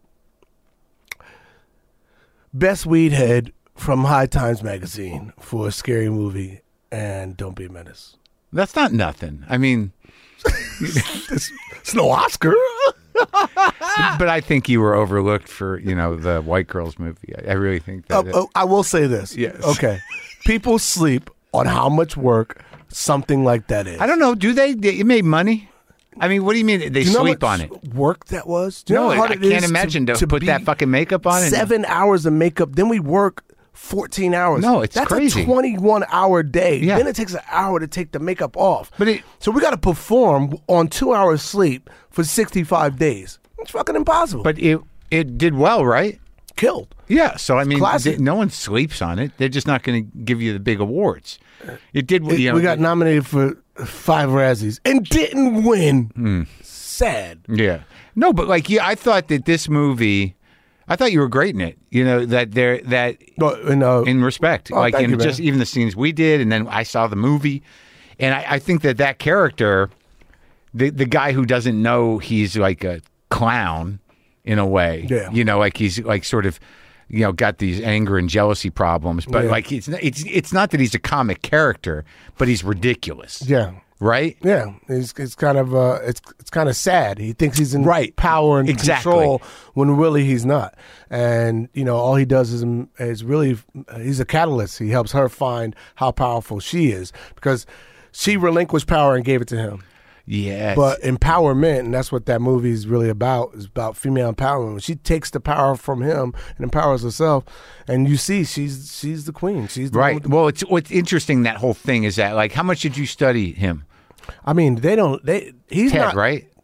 A: Best Weed Head from High Times Magazine for a scary movie and Don't Be a Menace.
B: That's not nothing. I mean,
A: It's, it's no Oscar.
B: but I think you were overlooked for, you know, the White Girls movie. I, I really think that.
A: Uh, uh, I will say this.
B: Yes.
A: Okay. People sleep on how much work something like that is.
B: I don't know. Do they? They- It made money. I mean, what do you mean they
A: Do you know
B: sleep
A: how
B: on
A: much
B: it?
A: Work that was. Do you
B: No,
A: know how hard
B: I
A: it
B: can't
A: is
B: imagine to, put
A: be
B: that fucking makeup on. And,
A: Seven hours of makeup. Then we work fourteen hours.
B: No, it's
A: That's
B: crazy.
A: a twenty-one hour day.
B: Yeah.
A: Then it takes an hour to take the makeup off.
B: But it-
A: so we got to perform on two hours sleep for sixty-five days. It's fucking impossible.
B: But it it did well, right?
A: Killed.
B: Yeah. So I mean,
A: classic.
B: they- no one sleeps on it. They're just not going to give you the big awards. It did.
A: It-
B: you know,
A: we got nominated for five Razzies and didn't win.
B: Hmm.
A: Sad.
B: Yeah. No, but like, yeah, I thought that this movie, I thought you were great in it. You know, that there, that
A: No, and, uh,
B: in respect,
A: Oh,
B: like
A: thank
B: in
A: you, man.
B: just even the scenes we did, and then I saw the movie, and I, I think that that character, the the guy who doesn't know he's like a clown in a way,
A: Yeah.
B: you know, like he's like sort of, you know, got these anger and jealousy problems, but
A: Yeah.
B: like it's it's it's not that he's a comic character, but he's ridiculous,
A: yeah.
B: right?
A: Yeah, it's, it's kind of uh, it's it's kind of sad. He thinks he's in
B: Right.
A: power and
B: Exactly.
A: control when really he's not. And you know, all he does is is really he's a catalyst. He helps her find how powerful she is because she relinquished power and gave it to him.
B: Yes.
A: But empowerment, and that's what that movie is really about, is about female empowerment. When she takes the power from him and empowers herself, and you see she's she's the queen. She's the one
B: right.
A: with the-
B: Well, it's what's interesting, that whole thing is that like, how much did you study him?
A: I mean, they don't. They he's
B: Ted,
A: not
B: right?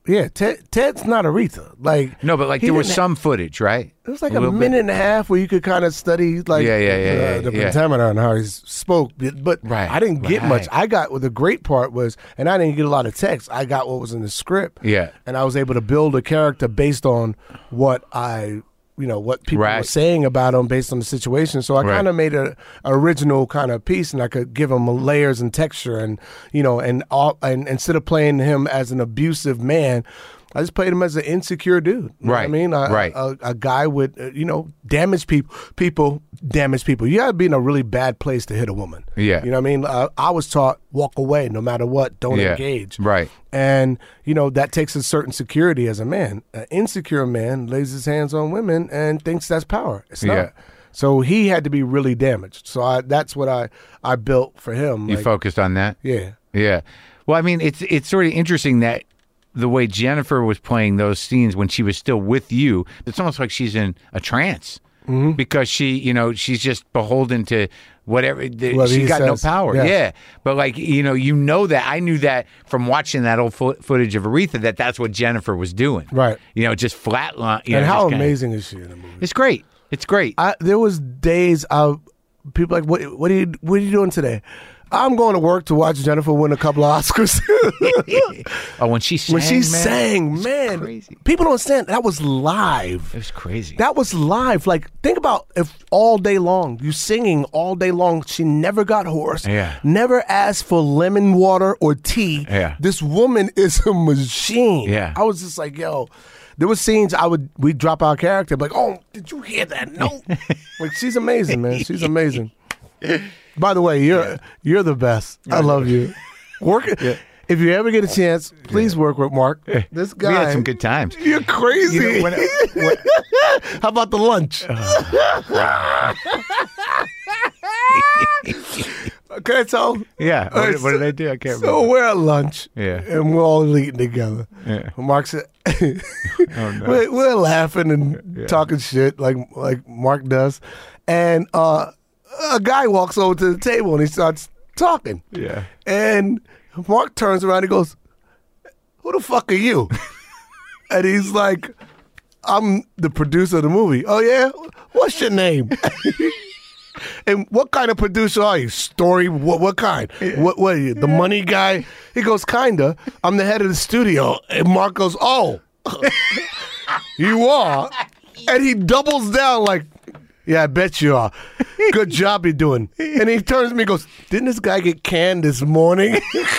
A: Yeah, Ted, Ted's not Aretha. Like
B: No, but like
A: he
B: there was
A: didn't
B: some footage, right?
A: It was like
B: A
A: a,
B: little
A: minute
B: bit.
A: and a half where you could kind of study like
B: Yeah, yeah, yeah,
A: uh,
B: yeah,
A: the
B: yeah.
A: pentameter and how he spoke. But
B: Right,
A: I didn't get
B: right.
A: much. I got what the great part was, and I didn't get a lot of text. I got what was in the script.
B: Yeah.
A: And I was able to build a character based on what I, you know, what people
B: Right.
A: were saying about him based on the situation. So I
B: Right.
A: kind of made a, a original kind of piece, and I could give him layers and texture, and you know, and all, and instead of playing him as an abusive man, I just played him as an insecure dude. You know what I
B: Right,
A: mean, a,
B: right.
A: a, a guy with uh, you know damaged people. People damage people. You got to be in a really bad place to hit a woman.
B: Yeah.
A: you know what I mean. Uh, I was taught walk away no matter what. Don't
B: Yeah.
A: engage.
B: Right.
A: And you know that takes a certain security as a man. An insecure man lays his hands on women and thinks that's power. It's not.
B: Yeah.
A: So he had to be really damaged. So I, that's what I I built for him.
B: You
A: like,
B: focused on that?
A: yeah.
B: Yeah. Well, I mean, it's it's sort of interesting that the way Jennifer was playing those scenes when she was still with you, it's almost like she's in a trance
A: Mm-hmm.
B: because she, you know, she's just beholden to whatever. The,
A: What
B: she
A: he
B: got no
A: says.
B: power.
A: Yes.
B: Yeah. But like, you know, you know that I knew that from watching that old fo- footage of Aretha that that's what Jennifer was doing.
A: Right.
B: You know, just flatline. You
A: And
B: know,
A: how
B: just kinda-
A: amazing is she in the movie?
B: It's great. It's great.
A: I, there was days I people like what what are you what are you doing today? I'm going to work to watch Jennifer win a couple of Oscars.
B: oh, when she sang,
A: when she
B: man,
A: sang,
B: it's
A: man,
B: crazy.
A: people don't understand that was live.
B: It was crazy.
A: That was live. Like, think about if all day long you singing all day long. She never got hoarse.
B: Yeah.
A: Never asked for lemon water or tea.
B: Yeah.
A: This woman is a machine.
B: Yeah.
A: I was just like, yo. There was scenes I would we'd drop our character like, oh, did you hear that note? Like, she's amazing, man. She's amazing. By the way, you're you're the best. I love you. Work. If you ever get a chance, please work with Mark. This guy.
B: we had some good times.
A: You're crazy.
B: You know, when- when-
A: How about the lunch? Can I tell?
B: yeah. What,
A: Alright,
B: did- what
A: so-
B: did I do? I can't
A: So
B: remember.
A: we're at lunch,
B: Yeah.
A: and we're all eating together.
B: Yeah.
A: Mark said,
B: Oh, no.
A: we're, we're laughing and talking shit like like Mark does, and uh, a guy walks over to the table and he starts talking.
B: Yeah.
A: And Mark turns around and goes, "Who the fuck are you?" And he's like, "I'm the producer of the movie." "Oh yeah? What's your name?" "And what kind of producer are you? Story? What what kind? What what are you? The money guy?" He goes, "Kinda. I'm the head of the studio." And Mark goes, "Oh, you are?" And he doubles down like, "Yeah, I bet you are. Good job you're doing." And he turns to me and goes, "Didn't this guy get canned this morning?"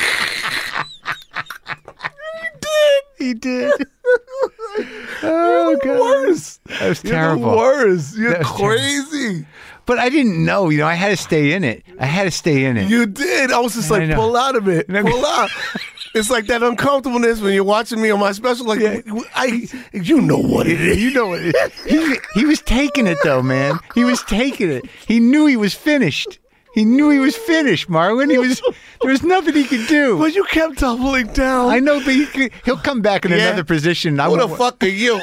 B: He did.
A: Oh, God. Worse.
B: That was
A: You're
B: terrible.
A: the worst. You're
B: That was
A: crazy.
B: But I didn't know. You know, I had to stay in it. I had to stay in it.
A: You did. I was just
B: I
A: like,
B: know.
A: pull out of it.
B: No,
A: Pull out. It's like that uncomfortableness when you're watching me on my special. Like, I, you know what it is.
B: You know what? It, he, he was taking it though, man. He was taking it. He knew he was finished. He knew he was finished, Marlon. He was. There was nothing he could do.
A: But you kept doubling down.
B: I know, but he could, he'll come back in
A: Yeah.
B: another position. I
A: Who the
B: won't-
A: fuck are you?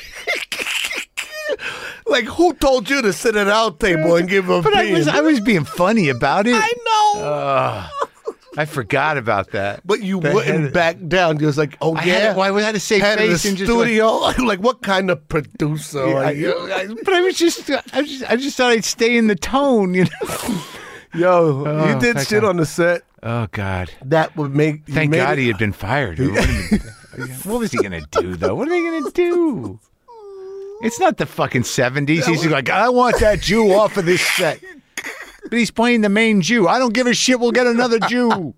A: Like, who told you to sit at our table and give a
B: But I
A: opinion?
B: was. I was being funny about it.
A: I know.
B: I forgot about that.
A: But you
B: The
A: wouldn't
B: head-
A: back down. You was like, oh,
B: I
A: yeah.
B: had, well, I had to save
A: Head of the
B: face and just. Like,
A: studio. Like, what kind of producer
B: Yeah,
A: are
B: I-
A: you?
B: I- but I was just, I was just, I just thought I'd stay in the tone, you know.
A: Yo,
B: Oh,
A: you did
B: thank
A: shit
B: God.
A: on the set
B: Oh God!
A: that would make. you
B: Thank
A: made
B: God
A: it-
B: he had been fired. What, what was he gonna do though? What are they gonna do? It's not the fucking seventies. He's like, I want that Jew off of this set. But he's playing the main Jew. I don't give a shit. We'll get another Jew.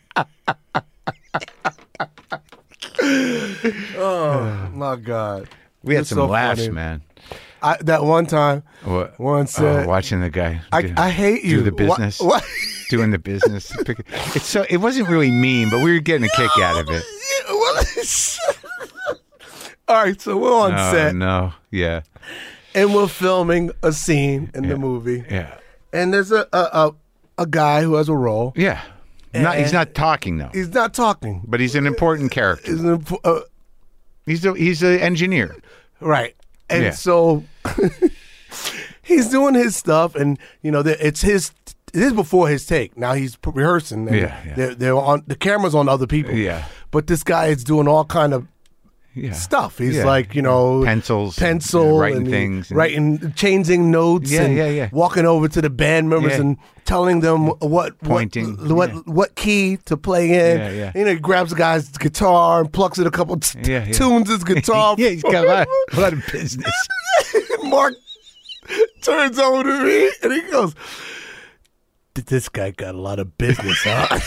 A: Oh my God,
B: We had
A: You're
B: some
A: so
B: laughs,
A: funny.
B: man.
A: I, that one time,
B: What?
A: one
B: Oh,
A: said,
B: watching the guy.
A: I,
B: do-
A: I hate you.
B: do the
A: Wha-
B: business.
A: What?
B: Doing the business. Pick- It's so. It wasn't really mean, but we were getting a kick out of it.
A: Yeah, what is- All right, so we're on
B: Oh
A: set
B: no! Yeah,
A: and we're filming a scene in the movie,
B: yeah,
A: and there's a a, a a guy who has a role.
B: yeah. Not, he's
A: And-
B: not talking though,
A: He's not talking.
B: but he's an important character.
A: He's an, imp- uh,
B: He's a he's an engineer.
A: right, and
B: Yeah.
A: so he's doing his stuff, and you know the- it's his. This is before his take. Now he's p- rehearsing. And
B: Yeah, yeah.
A: They're, they're on the camera's on other people.
B: Yeah.
A: But this guy is doing all kind of
B: Yeah.
A: stuff. He's
B: Yeah.
A: like, you know,
B: Pencils,
A: pencil,
B: and writing
A: and
B: things, and-
A: writing, changing notes,
B: Yeah,
A: and
B: yeah, yeah.
A: walking over to the band members
B: Yeah.
A: and telling them what
B: Pointing,
A: what what,
B: yeah.
A: what key to play in.
B: Yeah, yeah.
A: You know, he grabs the guy's guitar and plucks it a couple t-
B: Yeah, yeah.
A: tunes his guitar.
B: yeah, he's got a lot, a lot of business.
A: Mark turns over to me and he goes, "This guy got a lot of business, huh?"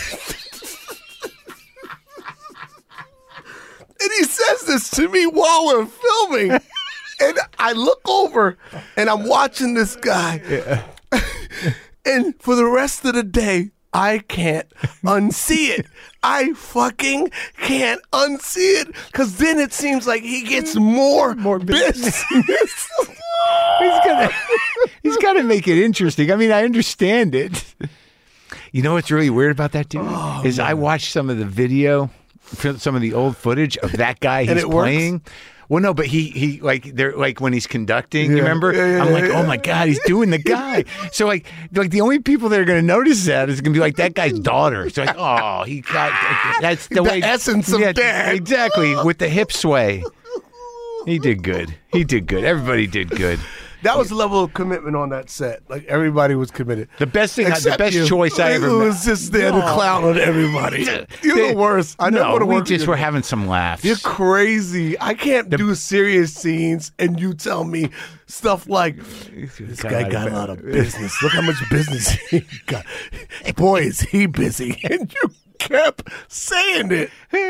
A: And he says this to me while we're filming. And I look over and I'm watching this guy.
B: Yeah.
A: And for the rest of the day, I can't unsee it. I fucking can't unsee it. Because then it seems like he gets more, more business.
B: He's got he's got to make it interesting. I mean, I understand it. You know what's really weird about that dude
A: Oh,
B: is I watched some of the video, some of the old footage of that guy he's
A: it works?
B: playing. Well, no, but he he like they're like when he's conducting.
A: Yeah.
B: You remember?
A: Yeah, yeah,
B: I'm like,
A: yeah,
B: oh my god, he's doing the guy. So like like the only people that are going to notice that is going to be like that guy's daughter. So like, oh, he got that's the,
A: The
B: way
A: essence of
B: yeah,
A: dad.
B: exactly with the hip sway. He did good. He did good. Everybody did good.
A: That was the level of commitment on that set. Like everybody was committed.
B: The best thing, the
A: Except
B: best
A: you.
B: choice I ever
A: Who
B: made.
A: was just there to clown on everybody. You're the worst. I never
B: no,
A: want to
B: we
A: work
B: just
A: with
B: were
A: you.
B: having some laughs.
A: You're crazy. I can't do serious scenes and you tell me stuff like, this guy got a lot of business. Look how much business he got. Boy, is he busy. And you kept saying it.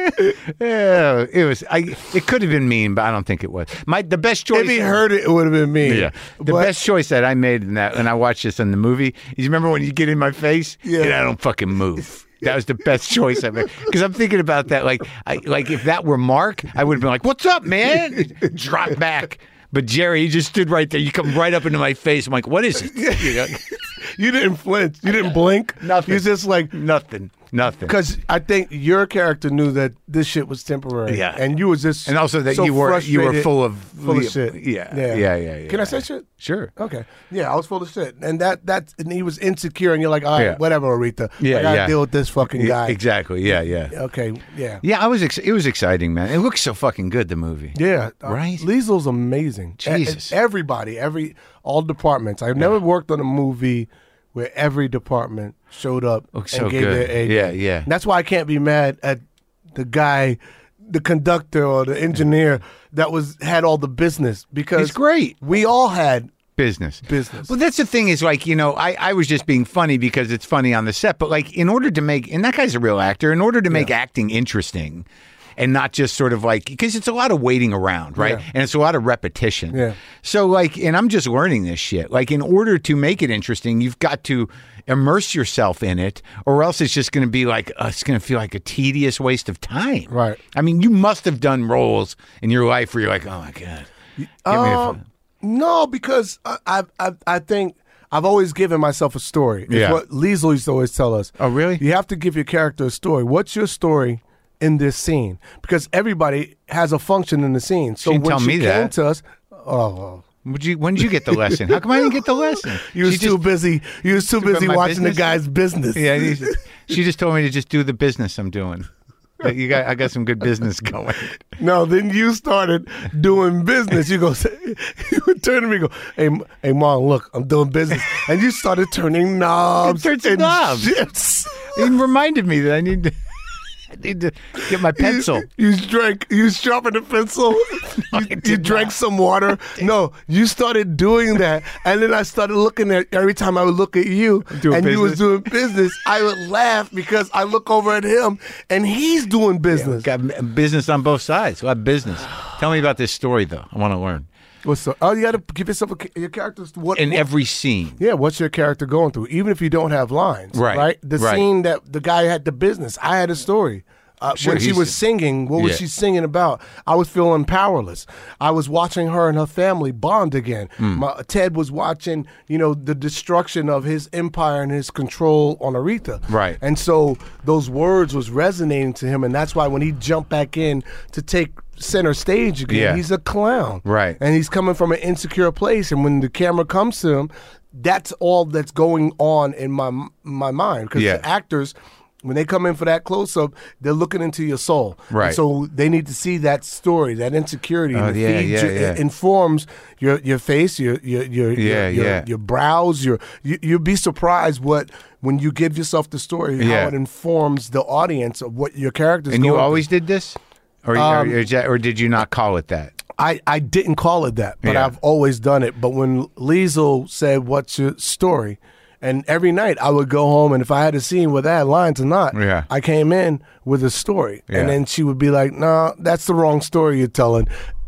B: Yeah, it was. I. It could have been mean, but I don't think it was. My the best choice.
A: If he heard it, it would have been me.
B: Yeah, the
A: But-
B: best choice that I made in that, and I watched this in the movie. You remember when you get in my face
A: Yeah.
B: and I don't fucking move. That was the best choice I made because I'm thinking about that. Like, I like if that were Mark, I would have been like, "What's up, man?" Drop back. But Jerry, he just stood right there. You come right up into my face. I'm like, "What is it?" You know?
A: You didn't flinch. You didn't blink.
B: Nothing.
A: You're just like,
B: Nothing. Nothing.
A: because I think your character knew that this shit was temporary.
B: Yeah.
A: And you was just
B: And also that
A: so
B: you were you were
A: frustrated,
B: full of
A: full of shit.
B: Yeah, yeah, yeah, yeah.
A: Can I say shit?
B: Sure.
A: Okay. Yeah, I was full of shit, and that that and he was insecure, and you're like, all right,
B: Yeah.
A: whatever, Aretha.
B: Yeah,
A: I gotta
B: yeah.
A: deal with this fucking guy.
B: Exactly. Yeah, yeah.
A: Okay. Yeah.
B: Yeah, I was. Ex- it was exciting, man. It looks so fucking good. The movie.
A: Yeah. Uh,
B: Right?
A: Liesel's amazing. E-
B: Jesus.
A: everybody, every all departments. I've never worked on a movie where every department showed up
B: Looks
A: and
B: so
A: gave
B: good.
A: their A.
B: Yeah,
A: game.
B: yeah.
A: And that's why I can't be mad at the guy, the conductor or the engineer that was had all the business because
B: He's great.
A: We all had
B: Business.
A: business.
B: Well, that's the thing is like, you know, I, I was just being funny because it's funny on the set, but like in order to make, and that guy's a real actor, in order to make acting interesting and not just sort of like, because it's a lot of waiting around, right?
A: Yeah.
B: And it's a lot of repetition.
A: Yeah.
B: So like, and I'm just learning this shit. Like in order to make it interesting, you've got to immerse yourself in it or else it's just going to be like, uh, it's going to feel like a tedious waste of time.
A: Right.
B: I mean, you must have done roles in your life where you're like, oh my God. Give me a
A: Um,
B: fu-
A: no, because I, I, I, I think I've always given myself a story. It's
B: Yeah.
A: what Liesel used to always tell us.
B: Oh, really?
A: You have to give your character a story. What's your story in this scene? Because everybody has a function in the scene. So
B: She didn't
A: when
B: tell
A: she
B: me
A: came
B: that.
A: to us, oh,
B: Would you, when did you get the lesson? How come I didn't get the lesson?
A: you was
B: She
A: too
B: just-
A: busy. You was too
B: about
A: busy
B: my
A: watching
B: business?
A: the guy's business.
B: Yeah, he just- she just told me to just do the business I'm doing. Like, you got, I got some good business going.
A: No, then you started doing business. You go, say, you would turn to me and go, hey, M- hey, Mom, look, I'm doing business. And you started turning knobs.
B: Turned some
A: and
B: knobs.
A: shits.
B: He reminded me that I need to, I need to get my pencil.
A: You, you drank, you sharpened the pencil.
B: I
A: you,
B: did
A: you drank
B: not.
A: some water. No, you started doing that. And then I started looking at, every time I would look at you
B: Doing
A: and you was
B: business.
A: doing business, I would laugh because I look over at him and he's doing business.
B: Got m- business on both sides. What business? Tell me about this story, though. I want to learn.
A: What's the, oh, you got to give yourself a, ca- your character's what
B: In
A: what-
B: every scene.
A: Yeah, what's your character going through? Even if you don't have lines,
B: Right,
A: Right. The
B: right.
A: scene that the guy had the business, I had a story. Uh,
B: Sure,
A: when she
B: he's-
A: was singing, what was
B: Yeah.
A: she singing about? I was feeling powerless. I was watching her and her family bond again.
B: Hmm.
A: My, Ted was watching, you know, the destruction of his empire and his control on Aretha.
B: Right.
A: And so those words was resonating to him, and that's why when he jumped back in to take center stage again,
B: Yeah.
A: he's a clown.
B: Right.
A: And he's coming from an insecure place, and when the camera comes to him, that's all that's going on in my my mind because
B: Yeah.
A: the actors When they come in for that close-up, they're looking into your soul.
B: Right.
A: And so they need to see that story, that insecurity.
B: Oh,
A: and it
B: yeah,
A: feeds
B: yeah,
A: your-
B: yeah.
A: It informs your your face, your your your
B: Yeah,
A: your,
B: yeah.
A: your, your brows. Your you, you'll be surprised what when you give yourself the story,
B: Yeah.
A: how it informs the audience of what your character's
B: And
A: going
B: you
A: through.
B: always did this? Or,
A: Um,
B: or, is that- or did you not call it that?
A: I, I didn't call it that, but
B: Yeah.
A: I've always done it. But when Liesl said, "What's your story?" and every night I would go home, and if I had a scene where that had lines or not,
B: Yeah.
A: I came in with a story,
B: Yeah.
A: and then she would be like, "No, that's the wrong story you're telling.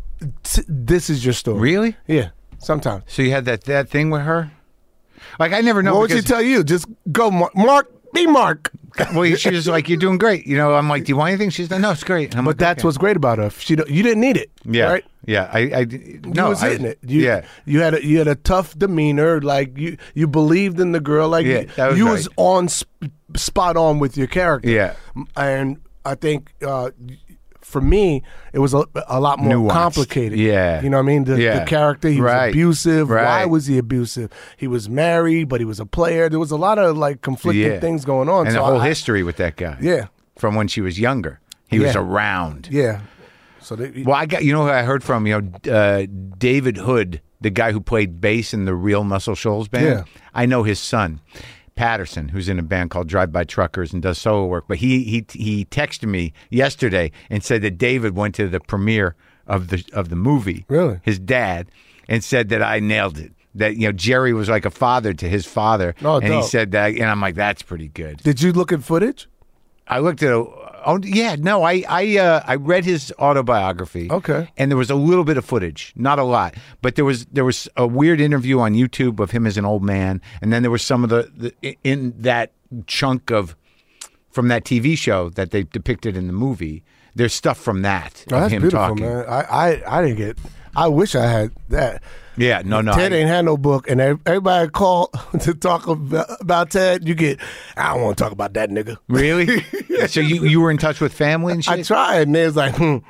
A: T- This is your story."
B: Really?
A: Yeah. Sometimes.
B: So you had that, that thing with her? Like, I never know.
A: what would she
B: because-
A: tell you? Just go, Mark. Mark be Mark.
B: Well, she was like, "You're doing great." You know, I'm like, "Do you want anything?" She's like, "No, it's great." And I'm
A: But
B: like,
A: that's
B: "Okay."
A: what's great about her. She don't- you didn't need it.
B: Yeah,
A: Right.
B: yeah. I, I
A: You
B: no,
A: was
B: I,
A: hitting it. You,
B: yeah,
A: you had a you had a tough demeanor. Like you, you believed in the girl. Like
B: Yeah,
A: you,
B: that was
A: you
B: right.
A: was on sp- spot on with your character.
B: yeah.
A: And I think uh, for me, it was a, a lot more
B: Nuanced.
A: complicated.
B: Yeah.
A: You know what I mean? The,
B: Yeah.
A: the character, he
B: Right.
A: was abusive. Why
B: Right.
A: was he abusive? He was married, but he was a player. There was a lot of like conflicting
B: Yeah.
A: things going on.
B: And
A: so
B: the whole
A: I-
B: history with that guy.
A: Yeah.
B: From when she was younger, he was
A: Yeah.
B: around.
A: Yeah. So they,
B: Well, I got you know who I heard from you know uh, David Hood, the guy who played bass in the Real Muscle Shoals band.
A: Yeah.
B: I know his son, Patterson, who's in a band called Drive By Truckers and does solo work. But he he he texted me yesterday and said that David went to the premiere of the of the movie.
A: Really?
B: His dad, and said that I nailed it. That you know Jerry was like a father to his father,
A: Oh,
B: and he
A: dope.
B: said that, and I'm like, that's pretty good.
A: did you look at footage?
B: I looked at a, oh yeah, no, I I uh, I read his autobiography.
A: Okay.
B: And there was a little bit of footage, not a lot, but there was there was a weird interview on YouTube of him as an old man, and then there was some of the, the in that chunk of from that T V show that they depicted in the movie. There's stuff from that
A: Oh,
B: of
A: that's
B: him
A: beautiful,
B: talking.
A: man. I, I, I didn't get. I wish I had that.
B: Yeah, no, no.
A: Ted
B: I-
A: ain't had no book, and ev- everybody call to talk about, about Ted. You get, I don't want to talk about that nigga.
B: Really? So you you were in touch with family and
A: I
B: shit?
A: tried, and they was like, hmm.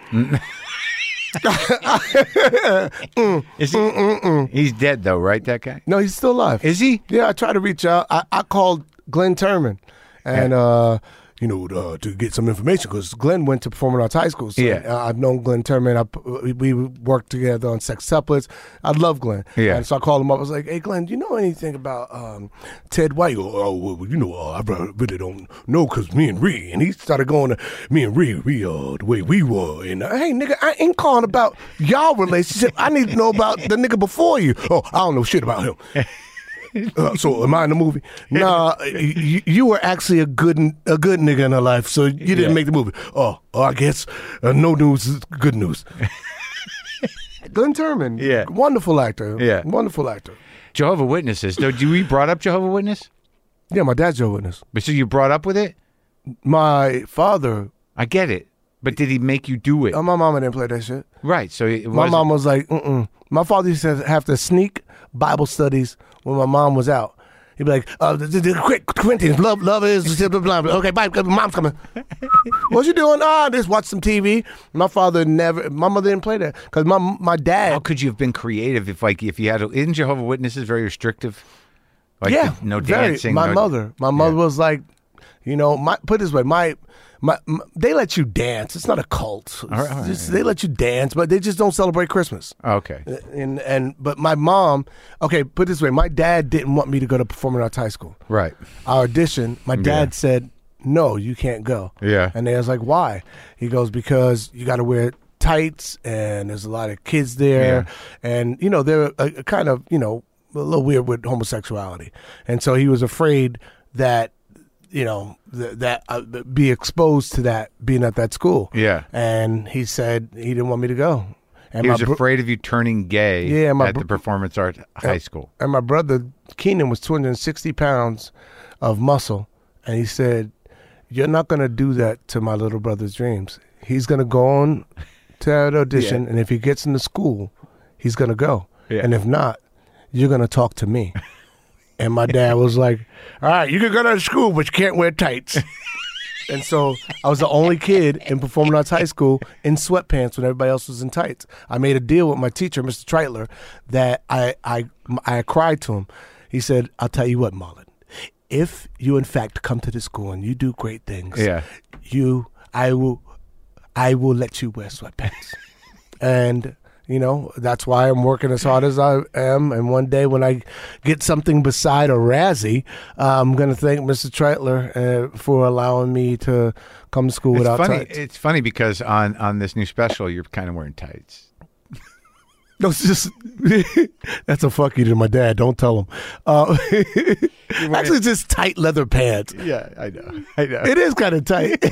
B: Is he, he's dead though, right? That guy?
A: No, he's still alive.
B: Is he?
A: Yeah, I tried to reach out. I, I called Glenn Turman, and uh, you know, uh, to get some information because Glenn went to Performing Arts High School. So
B: Yeah.
A: uh, I've known Glenn Turman. I, we worked together on Sextuplets. I love Glenn.
B: Yeah.
A: And so I called him up. I was like, "Hey, Glenn, do you know anything about um, Ted White?" Oh, oh, well, you know, uh, I really don't know because me and Ree, and he started going to me and Ree, we uh, the way we were, and uh, hey, nigga, I ain't calling about y'all relationship. I need to know about the nigga before you. Oh, I don't know shit about him. Uh, so am I in the movie? Nah, you, you were actually a good a good nigga in her life, so you didn't
B: Yeah.
A: make the movie. Oh, oh I guess uh, no news is good news. Glenn Turman,
B: Yeah.
A: wonderful actor,
B: Yeah.
A: wonderful actor.
B: Jehovah Witnesses. So you brought up Jehovah Witness?
A: Yeah, my dad's Jehovah's Witness.
B: But so you brought up with it?
A: My father,
B: I get it. But did he make you do it?
A: uh, my mama didn't play that shit.
B: Right. So it
A: My
B: wasn't-
A: mom was like, mm-mm. My father used to have to sneak Bible studies when my mom was out. He'd be like, uh, the, the, the, quick, Corinthians, love, love is, blah, blah, blah. Okay, bye, mom's coming. What you doing? Ah, just watch some T V. My father never, my mother didn't play that. Because my my
B: How
A: dad,
B: could you have been creative if, like, if you had? Isn't Jehovah Witnesses very restrictive? Like,
A: yeah,
B: no
A: very.
B: dancing.
A: My
B: no-
A: mother, my mother was like, you know, my put it this way, my, my, my they let you dance. It's not a cult. It's
B: All right, all right,
A: just- They let you dance, but they just don't celebrate Christmas.
B: Okay.
A: And and but my mom, okay, put it this way, my dad didn't want me to go to Performing Arts High School.
B: Right.
A: Our audition, my dad
B: Yeah.
A: said, "No, you can't go."
B: Yeah.
A: And they was like, "Why?" He goes, "Because you got to wear tights, and there's a lot of kids there, and you know they're a, a kind of you know a little weird with homosexuality, and so he was afraid that." You know th- that uh, be exposed to that being at that school.
B: Yeah.
A: And he said he didn't want me to go. And
B: He
A: my
B: was
A: bro-
B: afraid of you turning gay
A: Yeah, my
B: at
A: bro-
B: the Performance Art High School.
A: And my brother Keenan was two hundred sixty pounds of muscle, and he said, "You're not going to do that to my little brother's dreams. He's going to go on to that audition,
B: Yeah.
A: and if he gets into school, he's going to go.
B: Yeah.
A: And if not, you're going to talk to me." And my dad was like, "All right, you can go to school, but you can't wear tights." And so I was the only kid in Performing Arts High School in sweatpants when everybody else was in tights. I made a deal with my teacher, Mister Treitler, that I I I cried to him. He said, "I'll tell you what, Marlon, if you in fact come to the school and you do great things,
B: Yeah.
A: you, I will, I will let you wear sweatpants. And you know, that's why I'm working as hard as I am. And one day when I get something beside a Razzie, uh, I'm going to thank Mister Treitler uh, for allowing me to come to school
B: It's
A: without
B: funny.
A: tights.
B: It's funny because on, on this new special, you're kind of wearing tights.
A: No, it's just that's a fuck you to my dad. Don't tell him. Uh, actually, it's just tight leather pants.
B: Yeah, I know. I know.
A: It is kind of tight.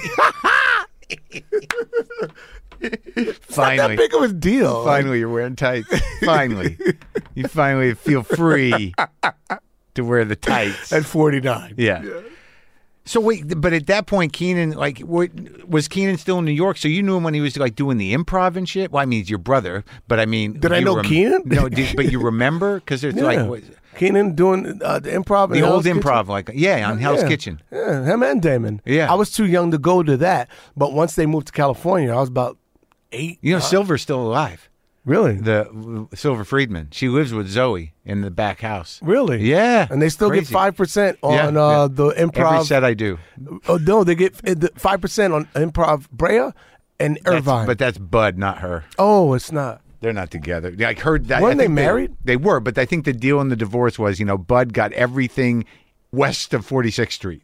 A: It's not
B: Finally.
A: that big of a deal.
B: Finally, you're wearing tights. Finally. You finally feel free to wear the tights.
A: At forty-nine.
B: Yeah. So wait, but at that point, Keenan, like, what, was Keenan still in New York? So you knew him when he was like doing the improv and shit. Well, I mean, he's your brother, but I mean,
A: Did I
B: you
A: know Keenan?
B: No, did, but you remember because there's
A: Yeah.
B: like what,
A: Keenan doing uh, the improv.
B: the
A: in
B: old
A: Hell's
B: improv,
A: Kitchen?
B: like yeah, on Hell's
A: Yeah.
B: Kitchen.
A: Yeah, him and Damon.
B: Yeah.
A: I was too young to go to that, but once they moved to California, I was about eight.
B: You know,
A: uh,
B: Silver's still alive.
A: Really?
B: The uh, Silver Friedman. She lives with Zoe in the back house.
A: Really?
B: Yeah,
A: And they still get
B: Crazy.
A: five percent on
B: Yeah,
A: uh,
B: yeah.
A: the improv.
B: Every set I do.
A: Oh no, they get five percent on improv Brea and
B: That's-
A: Irvine.
B: but that's Bud, not her.
A: oh, it's not.
B: They're not together. I heard that.
A: Weren't
B: I think
A: they married?
B: They, were, but I think the deal in the divorce was, you know, Bud got everything west of forty-sixth Street.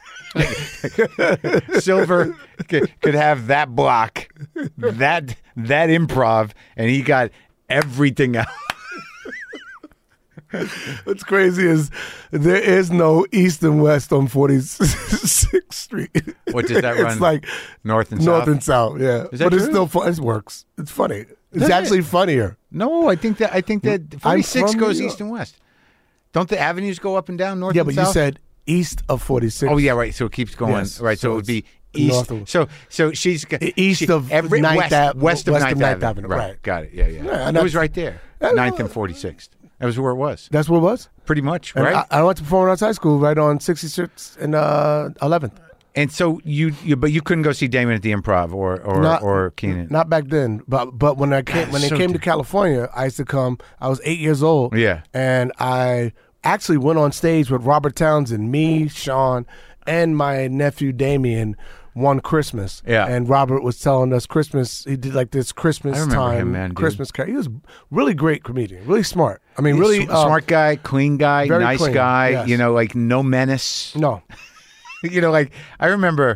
B: Silver could, could have that block, that that improv, and he got everything else.
A: What's crazy is there is no east and west on forty-sixth Street.
B: What does that run?
A: It's like
B: North and
A: north
B: south?
A: and south. Yeah,
B: Is that
A: but it's
B: true?
A: still fun. It works. It's funny. It's
B: Does it?
A: actually funnier.
B: No, I think that I think that forty-six
A: from
B: goes
A: New
B: east and west. Don't the avenues go up and down north
A: Yeah,
B: and
A: but
B: south?
A: you said east of forty-six.
B: Oh yeah, right. So it keeps going.
A: Yes,
B: Right. So,
A: so
B: it would be
A: it's
B: east.
A: north of-
B: so so she's
A: E- east
B: she,
A: of
B: every,
A: Ninth
B: west,
A: Ave-
B: west of
A: west
B: Ninth,
A: of Ninth
B: Avenue.
A: Avenue,
B: Right.
A: right.
B: Got it. Yeah, yeah.
A: Yeah, and
B: it was
A: that's-
B: right there.
A: I know.
B: Ninth and forty-sixth. That was where it was.
A: That's what it was.
B: Pretty much,
A: And
B: right?
A: I, I went to Performing Arts High School right on sixty-sixth and uh, eleventh.
B: And so you, you, but you couldn't go see Damon at the Improv or or,
A: Not-
B: or Keenan.
A: Not back then, but but when I came when
B: that's
A: they
B: so
A: came to
B: different.
A: California, I used to come. I was eight years old.
B: Yeah.
A: and I actually went on stage with Robert Townsend, me, Sean, and my nephew Damien one Christmas.
B: Yeah.
A: and Robert was telling us Christmas. He did like this Christmas
B: I remember
A: time
B: him, man, dude.
A: Christmas carol. He was really great comedian, really smart. I mean,
B: He's
A: really
B: a
A: uh,
B: smart guy, clean guy,
A: very
B: nice
A: clean,
B: guy.
A: yes.
B: You know, like no menace.
A: No,
B: You know, like I remember,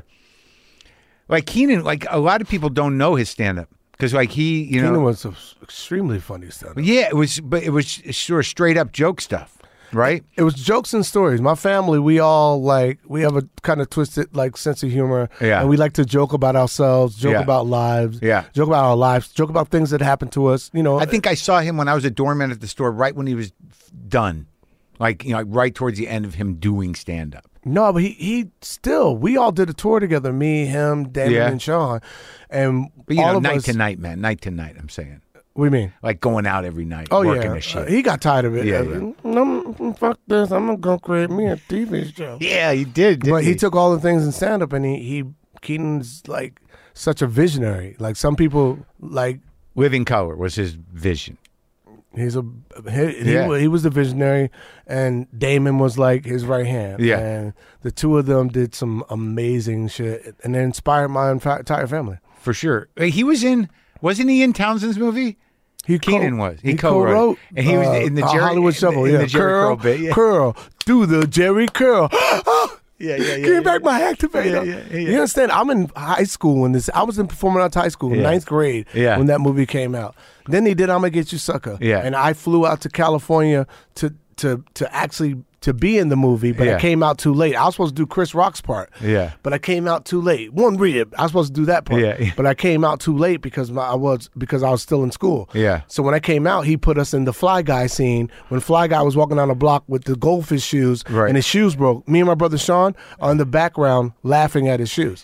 B: like Keenan. Like a lot of people don't know his stand up because, like he, you
A: Keenan
B: know,
A: was a extremely funny stuff.
B: yeah, it was, but it was sort of straight up joke stuff, right?
A: It was jokes and stories. My family, we all like we have a kind of twisted like sense of humor.
B: Yeah.
A: And we like to joke about ourselves, joke
B: Yeah.
A: about lives.
B: Yeah.
A: Joke about our lives, joke about things that happened to us. You know,
B: I think I saw him when I was a doorman at the store, right when he was done, like you know, like right towards the end of him doing stand up.
A: no, but he he still we all did a tour together, me, him, Damon,
B: Yeah.
A: and Sean. And
B: But you
A: all
B: know,
A: of
B: night
A: us,
B: to night, man, night to night. I'm saying,
A: what do you mean?
B: like going out every night,
A: Oh
B: working
A: yeah,
B: the shit.
A: Uh, he got tired of it.
B: Yeah,
A: Uh,
B: yeah.
A: "No, fuck this. I'm gonna go create me a T V show.
B: yeah, he did. Didn't
A: But he
B: he
A: took all the things in stand up, and he he Keenan's like such a visionary. Like some people like
B: Living Color was his vision.
A: he's a he, he,
B: Yeah.
A: wa- he was the visionary, and Damon was like his right hand.
B: Yeah.
A: and the two of them did some amazing shit, and it inspired my entire entire family.
B: For sure. Hey, He was in, wasn't he in Townsend's movie?
A: He
B: Keenan
A: co-
B: was. He,
A: he
B: co-wrote.
A: co-wrote,
B: And he was
A: uh,
B: in the
A: uh,
B: Jerry,
A: Hollywood Shuffle.
B: in
A: Yeah,
B: the Jerry
A: curl,
B: Curl bit. Yeah.
A: curl, do the Jerry curl.
B: Yeah, yeah, yeah.
A: Give me back my activator.
B: Yeah, yeah, yeah.
A: You understand? I'm in high school when this. I was in performing arts high school,
B: Yeah.
A: ninth grade,
B: Yeah.
A: when that movie came out. Then he did "I'm Gonna Get You, Sucker."
B: Yeah.
A: and I flew out to California to to to actually to be in the movie, but
B: Yeah.
A: I came out too late. I was supposed to do Chris Rock's part.
B: Yeah.
A: but I came out too late. One rib. I was supposed to do that part.
B: Yeah, yeah.
A: but I came out too late because my, I was because I was still in school.
B: Yeah.
A: So when I came out, he put us in the Fly Guy scene. When Fly Guy was walking down the block with the goldfish shoes,
B: Right.
A: and his shoes broke. Me and my brother Sean are in the background laughing at his shoes.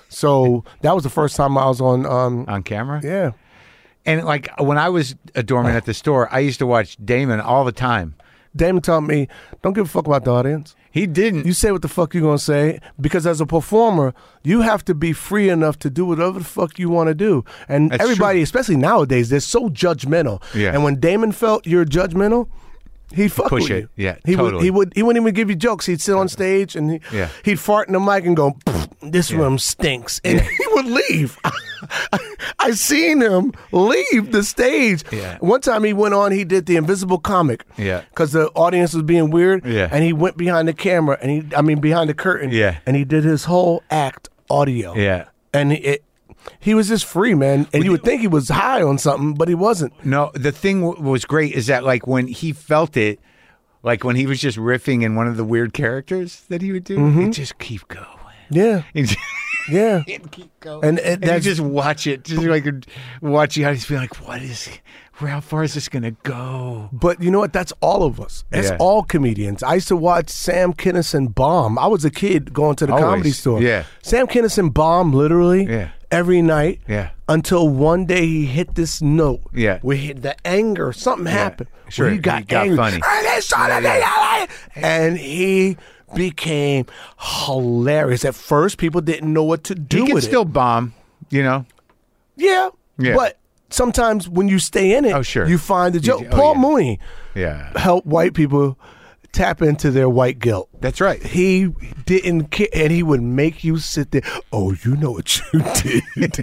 A: So that was the first time I was on. Um,
B: On camera?
A: yeah,
B: And like when I was a doorman at the store, I used to watch Damon all the time.
A: Damon told me, "Don't give a fuck about the audience.
B: He didn't.
A: You say what the fuck you gonna say, because as a performer, you have to be free enough to do whatever the fuck you want to do. And
B: That's
A: everybody,
B: true.
A: especially nowadays, they're so judgmental.
B: Yeah.
A: And when Damon felt you're judgmental, He'd fuck
B: push
A: with
B: it.
A: you.
B: Yeah,
A: he
B: totally.
A: Would, he would. He wouldn't even give you jokes. He'd sit on stage and he,
B: Yeah.
A: he'd fart in the mic and go, "This
B: Yeah.
A: room stinks," and he would leave. I seen him leave the stage.
B: Yeah.
A: One time he went on. He did the Invisible Comic.
B: Yeah.
A: Because the audience was being weird.
B: Yeah.
A: And he went behind the camera and he, I mean, behind the curtain.
B: Yeah.
A: And he did his whole act audio.
B: Yeah.
A: And it. He was just free, man, and you would think he was high on something, but he wasn't.
B: No, the thing w- was great is that like when he felt it, like when he was just riffing in one of the weird characters that he would do,
A: Mm-hmm.
B: he'd just keep going.
A: Yeah,
B: He'd just-
A: yeah.
B: he'd keep going.
A: And, and
B: And you
A: that's
B: just watch it, just like watch you, just be like, what is, where, how far is this gonna go?
A: But you know what? That's all of us. That's
B: Yeah.
A: all comedians. I used to watch Sam Kinison bomb. I was a kid going to the
B: Always.
A: comedy store.
B: Yeah.
A: Sam Kinison bomb literally
B: Yeah.
A: every night.
B: Yeah.
A: Until one day he hit this note.
B: Yeah.
A: Where he, the anger, something happened.
B: Sure,
A: Where he got,
B: he got
A: angry.
B: funny.
A: And he became hilarious. At first, people didn't know what to do
B: He can
A: with
B: still
A: it.
B: bomb, you know.
A: Yeah.
B: Yeah.
A: But sometimes when you stay in it,
B: Oh, sure.
A: you find the
B: You-
A: joke.
B: oh,
A: Paul
B: yeah.
A: Mooney
B: Yeah,
A: helped white people tap into their white guilt.
B: that's right.
A: He didn't care, and he would make you sit there. Oh, you know what you did.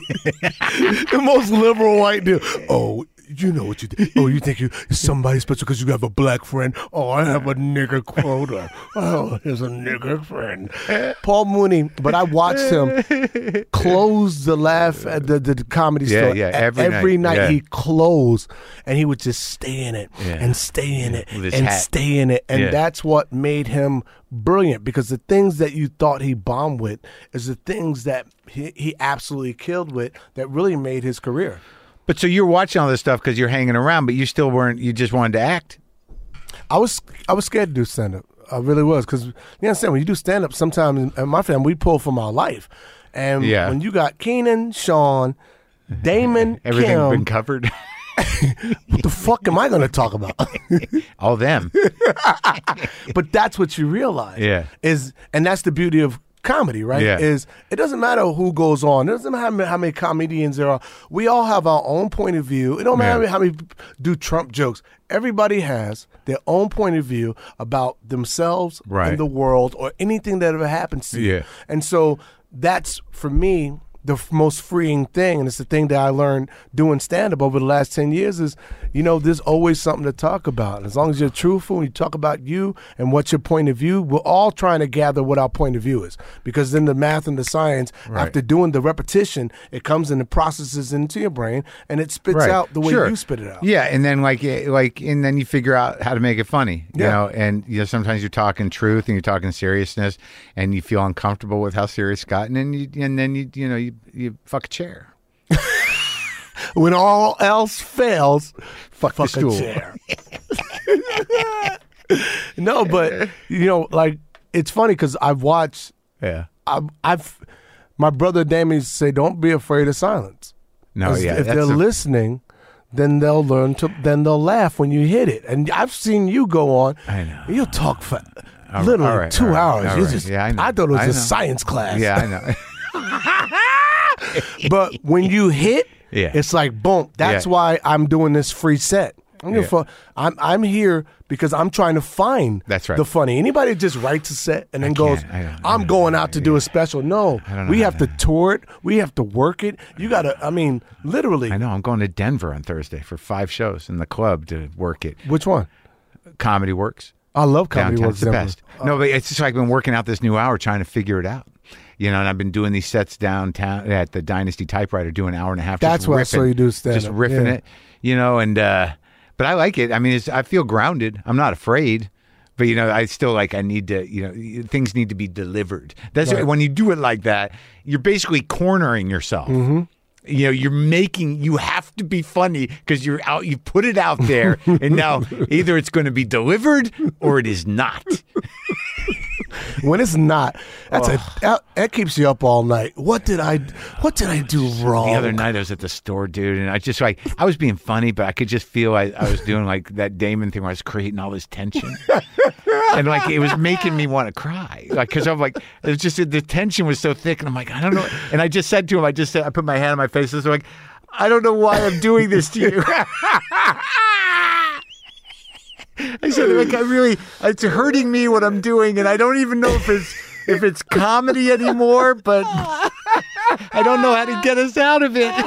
A: The most liberal white dude. Oh, you know what you did. Oh, you think you- you're somebody special because you have a black friend. Oh, I have a nigger quota. Oh, here's a nigger friend. Paul Mooney, but I watched him close the laugh at the, the, the comedy
B: Yeah,
A: store.
B: yeah,
A: A-
B: every
A: every
B: night,
A: night
B: yeah.
A: he closed, and he would just stay in it
B: Yeah.
A: and stay in it
B: With his
A: and
B: hat.
A: stay in it. And
B: Yeah.
A: that's what made him brilliant, because the things that you thought he bombed with is the things that he, he absolutely killed with that really made his career.
B: But so you're watching all this stuff because you're hanging around, but you still weren't. You just wanted to act.
A: I was I was scared to do stand up. I really was, because you understand when you do stand up, sometimes in my family we pull from our life, and
B: Yeah.
A: when you got Keenan, Sean, Damon,
B: Everything's
A: Kim,
B: been covered.
A: what the fuck am I going to talk about?
B: All them.
A: But that's what you realize.
B: Yeah.
A: Is and that's the beauty of comedy, right?
B: Yeah.
A: Is it doesn't matter who goes on. It doesn't matter how many, how many comedians there are. We all have our own point of view. It don't matter
B: Yeah.
A: how many do Trump jokes. Everybody has their own point of view about themselves
B: Right.
A: and the world or anything that ever happens to you.
B: Yeah.
A: And so that's, for me, the f- most freeing thing, and it's the thing that I learned doing stand-up over the last ten years is, you know, there's always something to talk about. And as long as you're truthful and you talk about you and what's your point of view, we're all trying to gather what our point of view is. Because then the math and the science,
B: Right.
A: after doing the repetition, it comes and it processes into your brain and it spits
B: Right.
A: out the way
B: Sure.
A: you spit it out.
B: Yeah, and then like eh, like and then you figure out how to make it funny. You
A: Yeah.
B: know, and you know sometimes you're talking truth and you're talking seriousness, and you feel uncomfortable with how serious it's gotten, and you and then you you know you you fuck a chair.
A: When all else fails,
B: Fuck,
A: fuck
B: the stool.
A: a chair. No, but you know, like it's funny because I've watched.
B: Yeah.
A: I've, I've my brother Damien used to say, "Don't be afraid of silence."
B: No,
A: 'Cause
B: yeah.
A: if
B: that's
A: they're
B: a-
A: listening, then they'll learn to. Then they'll laugh when you hit it. And I've seen you go on.
B: I know.
A: You'll talk for
B: All-
A: literally
B: all right,
A: two
B: all right,
A: hours.
B: all
A: You
B: right.
A: just,
B: Yeah, I know.
A: thought it was
B: I
A: a
B: know.
A: science class.
B: yeah, I know.
A: But when you hit,
B: Yeah.
A: it's like boom. That's
B: Yeah.
A: why I'm doing this free set. I'm,
B: Yeah.
A: for, I'm I'm here because I'm trying to find
B: That's right.
A: the funny. Anybody just writes a set and then goes,
B: can't. I don't- I
A: I'm
B: don't
A: going
B: know.
A: out to do a special. No,
B: I don't know
A: we
B: how
A: have to tour it. We have to work it. You got to, I mean, literally.
B: I know. I'm going to Denver on Thursday for five shows in the club to work it.
A: Which one?
B: Comedy Works.
A: I love comedy.
B: Downtown.
A: Works
B: It's the
A: Denver.
B: best. No, but it's just like I've been working out this new hour trying to figure it out. You know, and I've been doing these sets downtown at the Dynasty Typewriter, doing an hour and a half.
A: That's
B: just
A: what I
B: riffing,
A: saw you do stand-up.
B: just riffing
A: Yeah.
B: it. You know, and uh, but I like it. I mean, it's, I feel grounded. I'm not afraid. But you know, I still like. I need to. You know, things need to be delivered. That's
A: Right.
B: when you do it like that. You're basically cornering yourself.
A: Mm-hmm.
B: You know, you're making. You have to be funny because you're out. You put it out there, and now either it's going to be delivered or it is not.
A: When it's not, that's a that, that keeps you up all night. What did I What did I do wrong?
B: The other night I was at the store, dude, and I just like I was being funny, but I could just feel I, I was doing like that Damon thing where I was creating all this tension, and like it was making me want to cry, like because I'm like it was just the tension was so thick, and I'm like I don't know, and I just said to him, I just said I put my hand on my face, and I was like I don't know why I'm doing this to you. I said, like, I really, it's hurting me what I'm doing, and I don't even know if it's if it's comedy anymore, but I don't know how to get us out of it.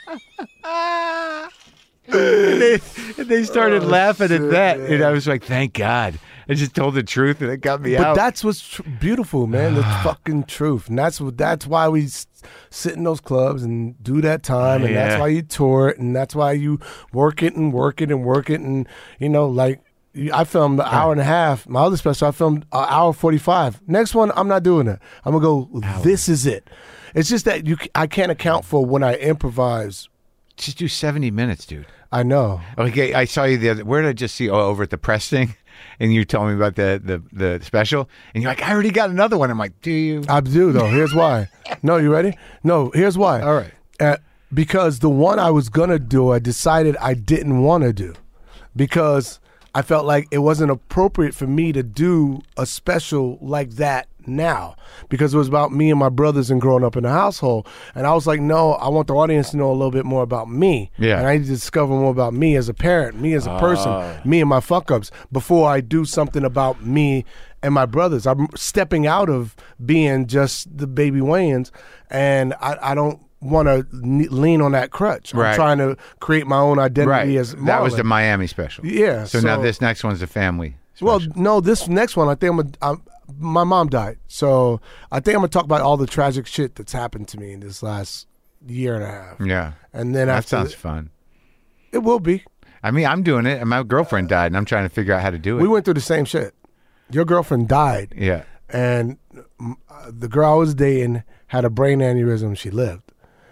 B: and, they, and they started
A: Oh,
B: laughing
A: shit,
B: at that,
A: man.
B: and I was like, thank God. I just told the truth, and it got me
A: But
B: out.
A: that's what's tr- beautiful, man. The fucking truth, and that's what. That's why we s- sit in those clubs and do that time, and
B: Yeah.
A: that's why you tour it, and that's why you work it and work it and work it, and you know, like you- I filmed an hour and a half. My other special, I filmed an hour forty-five. Next one, I'm not doing it. I'm gonna go. This is it. It's just that you. c- I can't account for when I improvise.
B: Just do seventy minutes, dude.
A: I know.
B: Okay, I saw you the other. Where did I just see? Oh, over at the press thing, and you told me about the the the special, and you're like, I already got another one. I'm like, do you?
A: I do though. Here's why. No, you ready? No, here's why.
B: All right.
A: Uh, because the one I was gonna do, I decided I didn't want to do, because I felt like it wasn't appropriate for me to do a special like that now, because it was about me and my brothers and growing up in the household. And I was like, no, I want the audience to know a little bit more about me.
B: Yeah.
A: And I need to discover more about me as a parent, me as a person,
B: Oh.
A: me and my fuck ups before I do something about me and my brothers. I'm stepping out of being just the baby Wayans, and I, I don't want to lean on that crutch. I'm
B: Right.
A: trying to create my own identity
B: Right.
A: as Marlon.
B: That was the Miami special.
A: Yeah,
B: So, now
A: so-
B: this next one's a family.
A: Well,
B: special.
A: no, this next one, I think I'm, a, I'm my mom died, so I think I'm gonna talk about all the tragic shit that's happened to me in this last year and a half.
B: yeah,
A: And then
B: that
A: after
B: sounds
A: th-
B: fun.
A: it will be.
B: I mean, I'm doing it, and my girlfriend died, and I'm trying to figure out how to do it.
A: We went through the same shit. Your girlfriend died,
B: yeah.
A: and mm, uh, the girl I was dating had a brain aneurysm. She lived.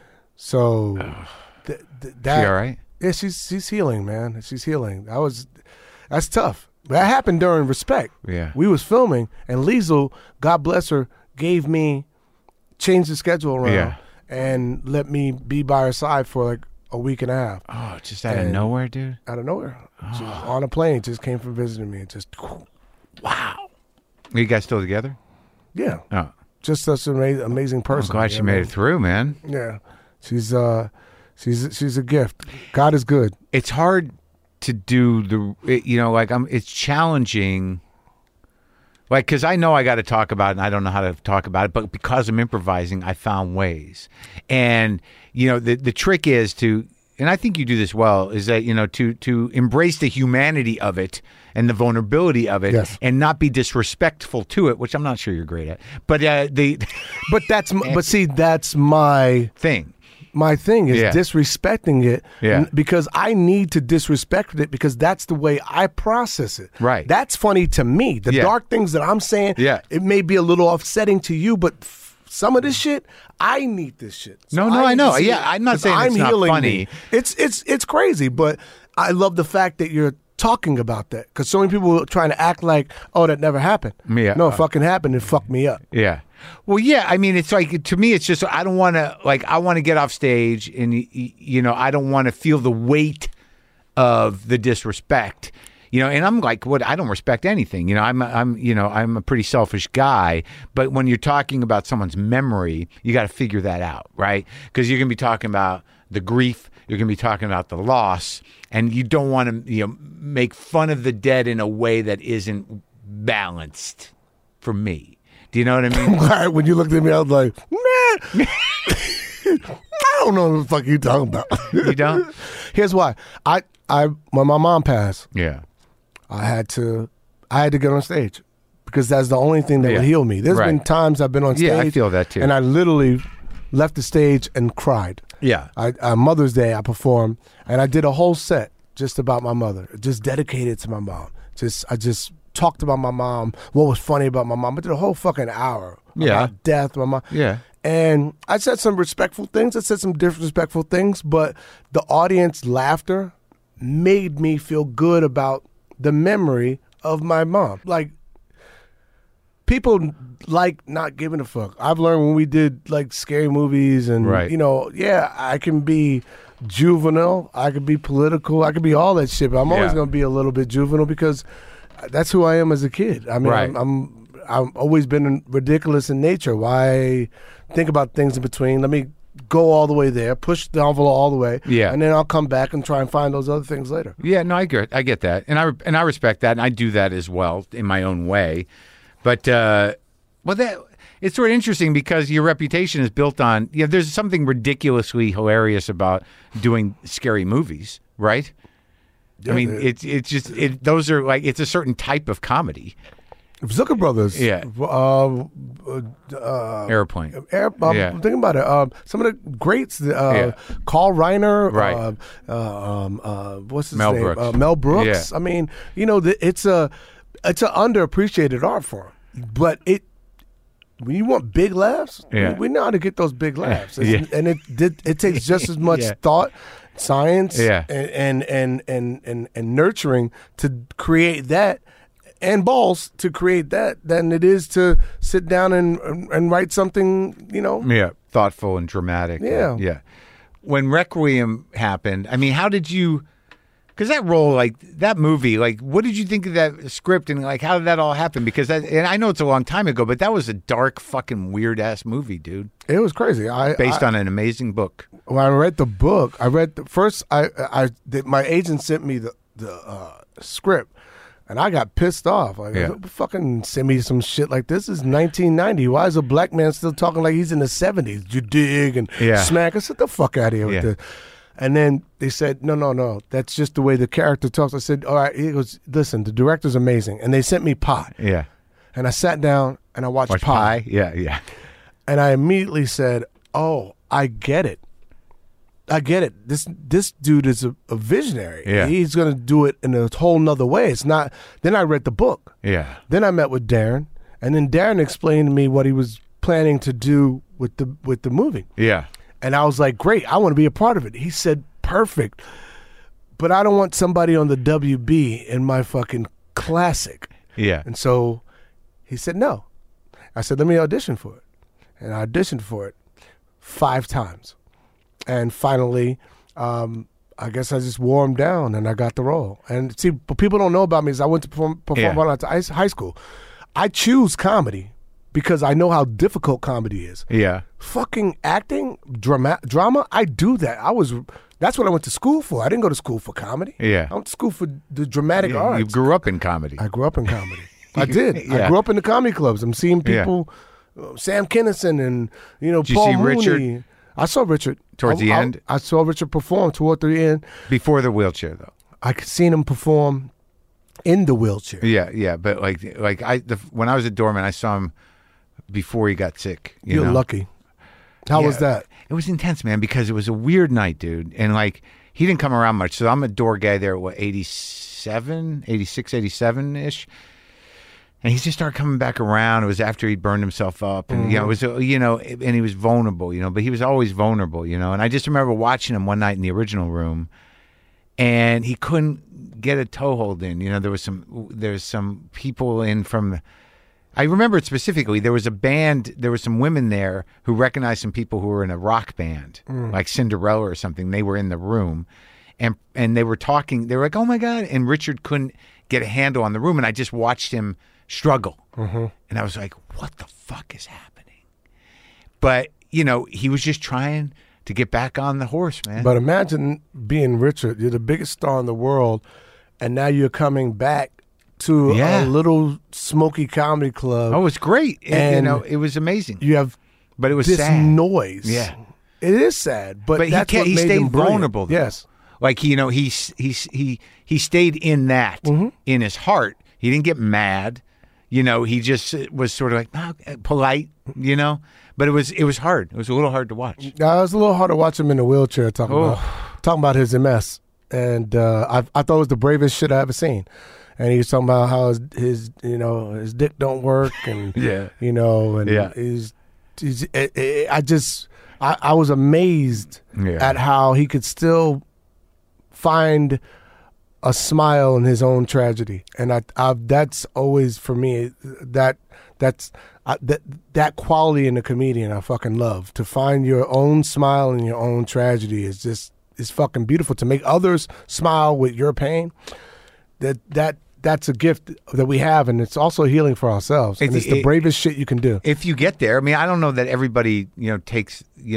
A: So th- th- that
B: She all right?
A: yeah, she's she's healing, man. She's healing. I was that's tough. That happened during Respect.
B: Yeah.
A: We was filming, and Liesl, God bless her, gave me changed the schedule around
B: Yeah.
A: and let me be by her side for like a week and a half
B: Oh, just out of
A: And-
B: nowhere, dude.
A: out of nowhere. She was on a plane, just came from visiting me, and just wow,
B: Are you guys still together?
A: yeah,
B: Oh,
A: just such an amazing, amazing
B: I'm
A: person.
B: glad
A: you
B: she
A: know what I
B: made
A: mean?
B: it through, man.
A: Yeah, she's uh, she's she's a gift. God is good.
B: It's hard to do the, it- you know, like I'm. It's challenging. Like, because I know I got to talk about it, and I don't know how to talk about it, but because I'm improvising, I found ways. And you know, the the trick is to, and I think you do this well, is that you know to to embrace the humanity of it and the vulnerability of it,
A: Yes.
B: and not be disrespectful to it, which I'm not sure you're great at. But uh, the
A: But that's m- but see, that's my
B: thing.
A: my thing is
B: Yeah.
A: disrespecting it.
B: Yeah.
A: n- because I need to disrespect it because that's the way I process it.
B: Right.
A: That's funny to me. The
B: Yeah.
A: dark things that I'm saying.
B: Yeah.
A: It may be a little offsetting to you, but. F- Some of this shit, I need this shit. So
B: No, no, I
A: need
B: know.
A: to see
B: Yeah,
A: it,
B: I'm not
A: 'cause
B: saying it's
A: I'm
B: not
A: healing
B: funny.
A: me. It's it's it's crazy, but I love the fact that you're talking about that because so many people are trying to act like, oh, that never happened.
B: Yeah.
A: No, it fucking happened. It fucked me up.
B: Yeah. Well, yeah. I mean, it's like, to me, it's just, I don't want to, like, I want to get off stage and, y- y- you know, I don't want to feel the weight of the disrespect, you know, and I'm like, what, I don't respect anything. You know, I'm, I'm, you know, I'm a pretty selfish guy, but when you're talking about someone's memory, you got to figure that out, right? Because you're going to be talking about the grief, you're going to be talking about the loss, and you don't want to, you know, make fun of the dead in a way that isn't balanced for me. Do you know what I mean?
A: Right, when you looked at me, I was like, man, I don't know what the fuck you talking about.
B: You don't?
A: Here's why. I, I, when my mom passed,
B: Yeah.
A: I had to, I had to get on stage because that's the only thing that
B: Yeah.
A: would heal me. There's
B: Right.
A: been times I've been on stage.
B: Yeah, I feel that too.
A: And I literally left the stage and cried.
B: Yeah.
A: I, on Mother's Day, I performed, and I did a whole set just about my mother, just dedicated to my mom. Just, I just talked about my mom, what was funny about my mom. I did a whole fucking hour
B: Yeah.
A: about death, my mom.
B: Yeah.
A: And I said some respectful things. I said some disrespectful things, but the audience laughter made me feel good about the memory of my mom. Like, people like not giving a fuck. I've learned when we did like scary movies and,
B: Right.
A: you know, yeah, I can be juvenile. I could be political. I could be all that shit, but I'm always
B: Yeah.
A: going to be a little bit juvenile because that's who I am as a kid. I mean,
B: Right.
A: I'm, I'm I've always been ridiculous in nature. Why think about things in between? Let me go all the way there, push the envelope all the way,
B: Yeah.
A: and then I'll come back and try and find those other things later.
B: Yeah, no, I get, I get that, and I and I respect that, and I do that as well in my own way. But uh, well, that it's sort of interesting because your reputation is built on. Yeah, there's something ridiculously hilarious about doing scary movies, right?
A: Yeah,
B: I mean,
A: it-
B: it's it's just it, those are like it's a certain type of comedy.
A: Zucker Brothers.
B: Yeah.
A: Uh, uh,
B: Airplane.
A: Air, I'm
B: Yeah.
A: thinking about it. Um, some of the greats, uh,
B: Yeah.
A: Carl Reiner,
B: Right.
A: uh, uh, um, uh, what's his
B: Mel
A: name?
B: Brooks.
A: Uh, Mel Brooks.
B: Yeah.
A: I mean, you know, the, it's a it's an underappreciated art form, but it when you want big laughs,
B: Yeah.
A: we, we know how to get those big laughs, It's-
B: Yeah.
A: and it did, it takes just as much
B: Yeah.
A: thought, science,
B: Yeah.
A: and, and and and and and nurturing to create that. And balls to create that than it is to sit down and and write something, you know.
B: Yeah, thoughtful and dramatic.
A: Yeah.
B: yeah. When Requiem happened, I mean, how did you? Because that role, like that movie, like what did you think of that script and like how did that all happen? Because that, and I know it's a long time ago, but that was a dark, fucking weird ass movie, dude.
A: It was crazy. I
B: Based
A: I,
B: on an amazing book.
A: when I read the book, I read the first. I I the, my agent sent me the the uh, script. And I got pissed off. Like,
B: Yeah.
A: fucking send me some shit like this. This is nineteen ninety. Why is a black man still talking like he's in the seventies? You dig and
B: Yeah.
A: smack. I said, the fuck out of here
B: Yeah.
A: with this. And then they said, no, no, no. That's just the way the character talks. I said, all right. He goes, listen, the director's amazing. And they sent me Pi.
B: Yeah.
A: And I sat down and I watched
B: Watch
A: Pi.
B: Pie. Yeah, yeah.
A: And I immediately said, oh, I get it. I get it. This this dude is a, a visionary.
B: Yeah.
A: He's going to do it in a whole nother way. It's not. Then I read the book.
B: Yeah.
A: Then I met with Darren, and then Darren explained to me what he was planning to do with the with the movie.
B: Yeah.
A: And I was like, great, I want to be a part of it. He said, perfect. But I don't want somebody on the W B in my fucking classic.
B: Yeah.
A: And so he said, no. I said, let me audition for it. And I auditioned for it five times. And finally, um, I guess I just wore him down and I got the role. And see, what people don't know about me is I went to perform, perform
B: Yeah.
A: on to high high school. I choose comedy because I know how difficult comedy is.
B: Yeah.
A: Fucking acting, drama, drama, I do that. I was, that's what I went to school for. I didn't go to school for comedy.
B: Yeah.
A: I went to school for the dramatic
B: You
A: arts.
B: grew up in comedy.
A: I grew up in comedy. I did.
B: Yeah.
A: I grew up in the comedy clubs. I'm seeing
B: Yeah.
A: people, uh, Sam Kinison and, you know,
B: Did you
A: Paul
B: see
A: Mooney.
B: Richard?
A: I saw Richard.
B: Towards
A: I,
B: the
A: I-
B: end?
A: I saw Richard perform toward the end.
B: Before the wheelchair, though.
A: I could seen him perform in the wheelchair.
B: Yeah, yeah, but like, like I, the, when I was at Dorman, I saw him before he got sick. You
A: You're
B: know?
A: lucky. How was
B: Yeah.
A: that?
B: It was intense, man, because it was a weird night, dude. And like, he didn't come around much. So I'm a door guy there, what, eighty-seven, eighty-six, eighty-seven ish. And he just started coming back around. It was after he'd burned himself up. And, you know, it was, uh, you know, and he was vulnerable, you know, but he was always vulnerable, you know. And I just remember watching him one night in the original room and he couldn't get a toehold in. You know, there was some, there's some people in from, I remember it specifically. There was a band. There were some women there who recognized some people who were in a rock band, like Cinderella or something. They were in the room, and and they were talking. They were like, "Oh my god!" And Richard couldn't get a handle on the room, and I just watched him struggle, and I was like, "What the fuck is happening?" But you know, he was just trying to get back on the horse, man.
A: But imagine being Richard. You're the biggest star in the world, and now you're coming back to
B: Yeah.
A: a little smoky comedy club.
B: oh, it was great. It- you
A: And
B: know, it was amazing.
A: You have
B: But it was
A: this
B: sad.
A: noise.
B: Yeah.
A: It is sad, but,
B: But he
A: that's
B: can't,
A: what
B: he
A: made
B: stayed
A: him brilliant.
B: vulnerable. Though.
A: Yes.
B: Like, you know, he he he he stayed in that
A: Mm-hmm.
B: in his heart. He didn't get mad. You know, he just was sort of like oh, polite. You know, but it was it was hard. It was a little hard to watch.
A: Now, it was a little hard to watch him in a wheelchair talking
B: Oh.
A: about talking about his M S, and uh, I I thought it was the bravest shit I ever seen. And he was talking about how his, his you know his dick don't work, and
B: Yeah.
A: you know, and
B: Yeah.
A: he's, he's it, it, I just I, I was amazed
B: Yeah.
A: at how he could still find a smile in his own tragedy, and I, I that's always for me that that's I, that that quality in a comedian I fucking love. To find your own smile in your own tragedy is just is fucking beautiful. To make others smile with your pain, that that that's a gift that we have, and it's also healing for ourselves. And
B: It's-
A: it's the
B: it-
A: bravest shit you can do.
B: If you get there, I mean, I don't know that everybody you know takes you know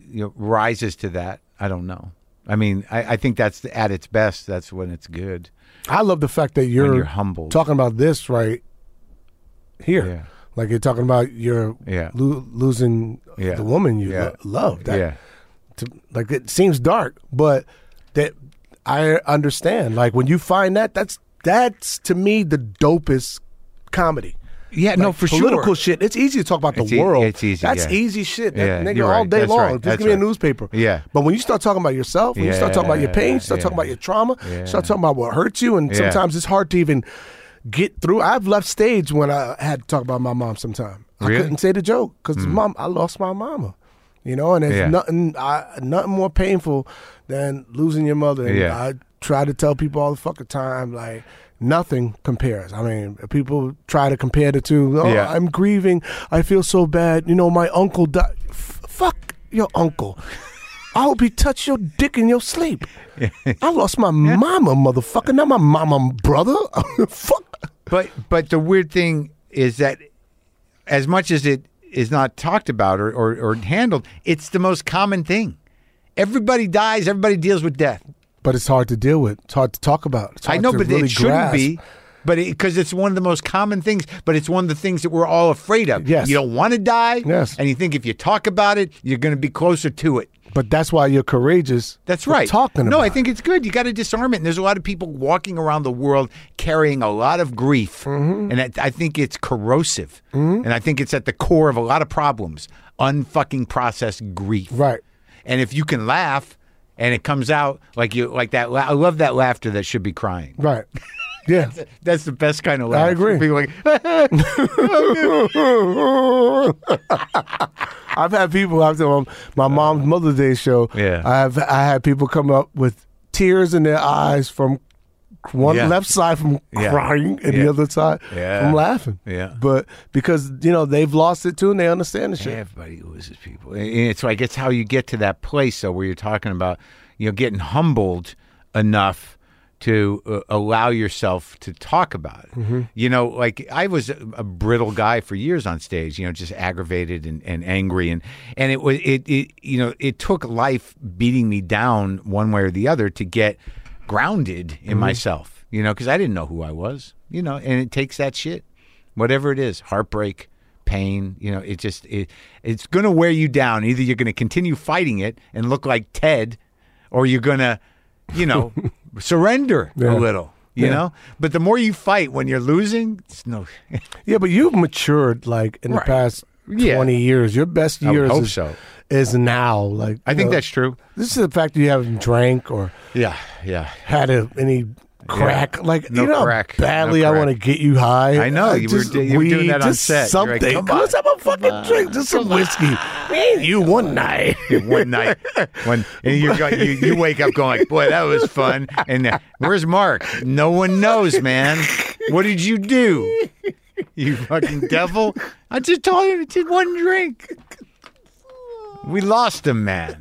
B: you know, rises to that, I don't know. I mean, I, I think that's the, at its best. That's when it's good.
A: I love the fact that you're,
B: you're humbled.
A: talking about this right here.
B: Yeah.
A: Like you're talking about you're
B: Yeah.
A: lo- losing
B: Yeah.
A: the woman you
B: Yeah.
A: lo- love. That,
B: Yeah.
A: to, like it seems dark, but that I understand. Like when you find that, that's that's to me the dopest comedy.
B: Yeah, no,
A: Like,
B: for
A: political
B: sure.
A: shit. It's easy to talk about
B: It's
A: the
B: e-
A: world.
B: it's easy,
A: That's
B: yeah.
A: easy shit. That
B: Yeah,
A: nigga
B: you're
A: all
B: right.
A: day
B: That's
A: long.
B: right.
A: Just
B: That's
A: give me a
B: right.
A: newspaper.
B: Yeah.
A: But when you start talking about yourself, when you start talking about your pain, you start
B: Yeah.
A: talking about your trauma,
B: Yeah.
A: you start talking about what hurts you, and
B: Yeah.
A: sometimes it's hard to even get through. I've left stage when I had to talk about my mom sometime. I
B: Really?
A: couldn't say the joke because mom, I lost my mama. You know, and there's
B: Yeah.
A: nothing I, nothing more painful than losing your mother. And
B: Yeah.
A: I try to tell people all the fucking time, like, nothing compares. I mean, people try to compare the two. Oh,
B: Yeah.
A: I'm grieving. I feel so bad. You know, my uncle died. F- fuck your uncle. I hope he touched your dick in your sleep. I lost my mama, motherfucker. Not my mama, brother. Fuck.
B: But but the weird thing is that as much as it is not talked about or, or, or handled, it's the most common thing. Everybody dies. Everybody deals with death.
A: But it's hard to deal with. It's hard to talk about. It's
B: I
A: hard
B: know,
A: to
B: but
A: really
B: it shouldn't
A: grasp.
B: be. But because it, it's one of the most common things, but it's one of the things that we're all afraid of.
A: Yes.
B: You don't want to die.
A: Yes.
B: And you think if you talk about it, you're going to be closer to it.
A: But that's why you're courageous.
B: That's
A: for
B: right.
A: Talking about
B: no, I
A: it.
B: think it's good. You got to disarm it. And there's a lot of people walking around the world carrying a lot of grief,
A: Mm-hmm.
B: and I, I think it's corrosive. And I think it's at the core of a lot of problems. Unfucking processed grief.
A: Right.
B: And if you can laugh, and it comes out like you like that. La- I love that laughter that should be crying.
A: Right. Yeah.
B: That's the best kind of laugh.
A: I agree.
B: People like,
A: I've had people after my, my mom's Mother's Day show.
B: Yeah.
A: I have I had people come up with tears in their eyes from one
B: Yeah.
A: left side from
B: Yeah.
A: crying and
B: Yeah.
A: the other side
B: Yeah.
A: from laughing.
B: Yeah.
A: But because you know they've lost it too and they understand the shit.
B: everybody loses people. And it's like it's how you get to that place, though, where you're talking about, you know, getting humbled enough to uh, allow yourself to talk about it.
A: Mm-hmm.
B: You know, like I was a, a brittle guy for years on stage, you know, just aggravated and, and angry. And, and it was, it, it, you know, it took life beating me down one way or the other to get grounded in
A: Mm-hmm.
B: myself, you know, because I didn't know who I was, you know, and it takes that shit, whatever it is, heartbreak, pain, you know, it just, it, it's going to wear you down. Either you're going to continue fighting it and look like Ted, or you're going to, you know, surrender
A: Yeah.
B: a little, you
A: Yeah.
B: know? But the more you fight when you're losing, it's no.
A: Yeah, but you've matured like in
B: Right.
A: the past
B: Yeah.
A: twenty years. Your best
B: I would
A: years
B: hope
A: is,
B: so.
A: is now. Like
B: I
A: you
B: think
A: know,
B: that's true.
A: this is the fact that you haven't drank or
B: Yeah, yeah.
A: had a, any crack. Like
B: No
A: you know
B: crack.
A: how badly
B: No
A: I
B: crack.
A: want to get you high.
B: I know.
A: Uh,
B: You were
A: just
B: do- you were doing
A: weed,
B: that on
A: just
B: set. You're like,
A: Something.
B: come on,
A: Let's have a fucking
B: on,
A: drink. Just some whiskey. Me and you one night.
B: One night when and you go, you you wake up going like, boy, that was fun. And uh, where's Mark? No one knows, man. What did you do? You fucking devil! I just told you to take one drink. We lost him, man.